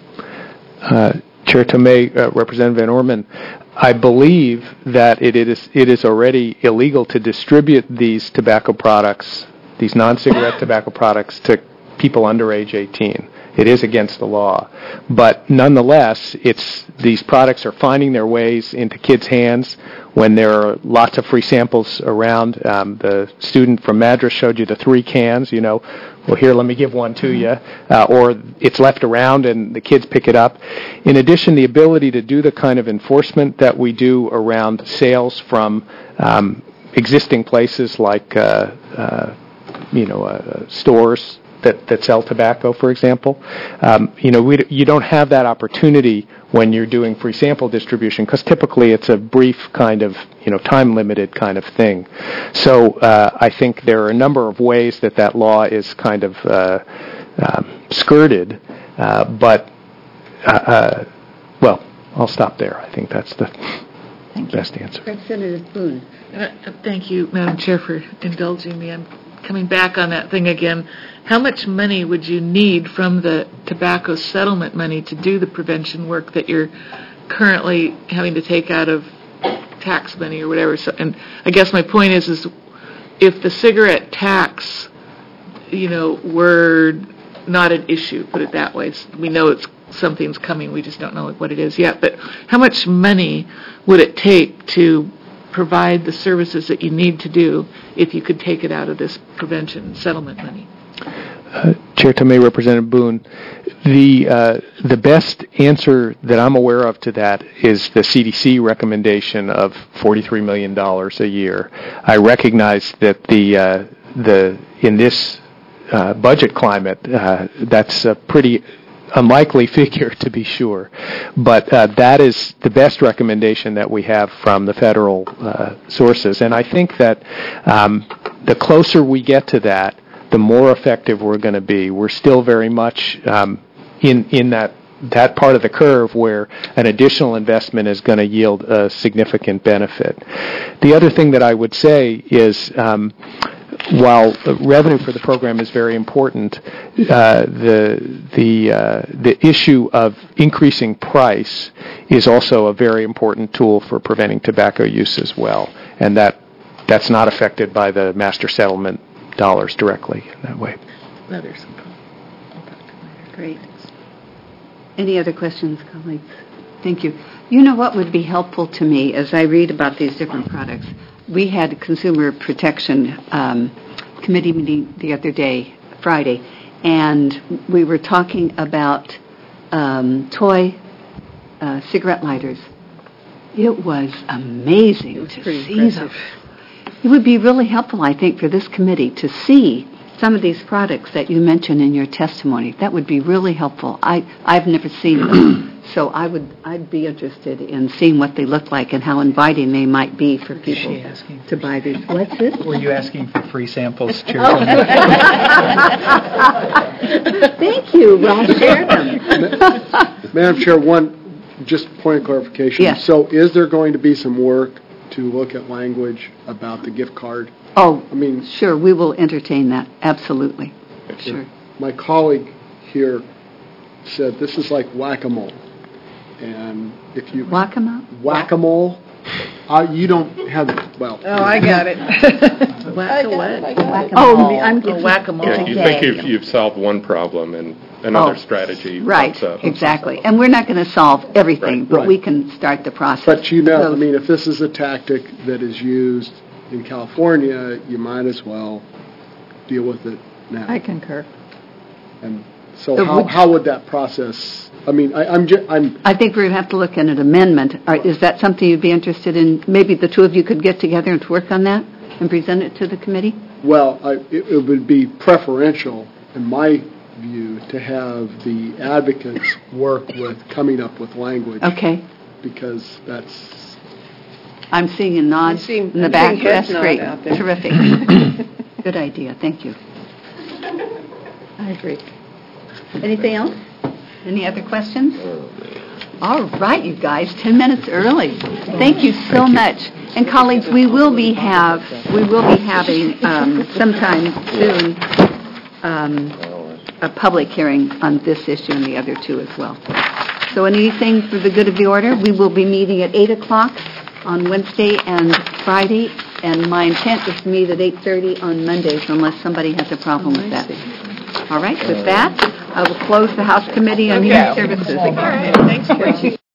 Uh, Chair Tomei, uh, Representative Van Orman, I believe that it is it is already illegal to distribute these tobacco products, these non-cigarette tobacco products, to people under age eighteen. It is against the law. But nonetheless, it's these products are finding their ways into kids' hands when there are lots of free samples around. Um, the student from Madras showed you the three cans, you know, well, here, let me give one to you. Uh, or it's left around and the kids pick it up. In addition, the ability to do the kind of enforcement that we do around sales from um, existing places like, uh, uh, you know, uh, stores, that, that sell tobacco, for example. Um, you know, we, you don't have that opportunity when you're doing free sample distribution because typically it's a brief kind of, you know, time-limited kind of thing. So uh, I think there are a number of ways that that law is kind of uh, um, skirted, uh, but, uh, uh, well, I'll stop there. I think that's the best answer. Representative Boone. Uh, Thank you, Madam Chair, for indulging me. I'm coming back on that thing again. How much money would you need from the tobacco settlement money to do the prevention work that you're currently having to take out of tax money or whatever? So, and I guess my point is, is if the cigarette tax, you know, were not an issue, put it that way, we know it's something's coming, we just don't know what it is yet, but how much money would it take to provide the services that you need to do if you could take it out of this prevention settlement money? Uh, Chair Tomei, Representative Boone, the uh, the best answer that I'm aware of to that is the C D C recommendation of forty-three million dollars a year. I recognize that the uh, the in this uh, budget climate, uh, that's a pretty unlikely figure, to be sure, but uh, that is the best recommendation that we have from the federal uh, sources, and I think that um, the closer we get to that, the more effective we're going to be. We're still very much um, in in that that part of the curve where an additional investment is going to yield a significant benefit. The other thing that I would say is, um, while the revenue for the program is very important, uh, the the uh, the issue of increasing price is also a very important tool for preventing tobacco use as well, and that that's not affected by the master settlement dollars directly in that way. Others. Great. Any other questions, colleagues? Thank you. You know what would be helpful to me as I read about these different products? We had a Consumer Protection um, Committee meeting the other day, Friday, and we were talking about um, toy uh, cigarette lighters. It was amazing It was to pretty see impressive. them. It would be really helpful, I think, for this committee to see some of these products that you mentioned in your testimony. That would be really helpful. I, I've never seen them, so I would, I'd be interested in seeing what they look like and how inviting they might be for people she asking to buy these. What's this? Were you asking for free samples, Chair? Oh. Thank you. Well, I'll share them. Madam Chair, one, just point of clarification. Yes. So is there going to be some work to look at language about the gift card? Oh, I mean, sure, we will entertain that. Absolutely. Sure. my colleague here said this is like whack-a-mole. And if you... Whack-a-mole? Whack-a-mole. Uh, You don't have, well... Oh, I got it. Whack-a-what? Oh, I'm Oh, whack-a-mole. Yeah, you think you've, you've solved one problem and another Oh, strategy Right, pops up. exactly. And we're not going to solve everything, Right. but Right. we can start the process. But you know, So- I mean, if this is a tactic that is used in California, you might as well deal with it now. I concur. And so So how, would- how would that process, I mean, I, I'm, ju- I'm, I think we're going to have to look at an amendment. Are- Is that something you'd be interested in? Maybe the two of you could get together and work on that and present it to the committee? well, I, it, it would be preferential, in my view, to have the advocates work with coming up with language. Okay. Because that's, I'm seeing a nod I'm seeing- in the I'm back. seeing heads That's nod great. out there. Terrific. Good idea. Thank you. I agree. Anything else? Any other questions? All right, you guys, ten minutes early. Thank you so much. And colleagues, we will be have, we will be having um, sometime soon um, a public hearing on this issue and the other two as well. So anything for the good of the order? We will be meeting at eight o'clock on Wednesday and Friday, and my intent is to meet at eight thirty on Mondays unless somebody has a problem with that. All right, with that, I will close the House Committee on Human Services. Thanks, Chris.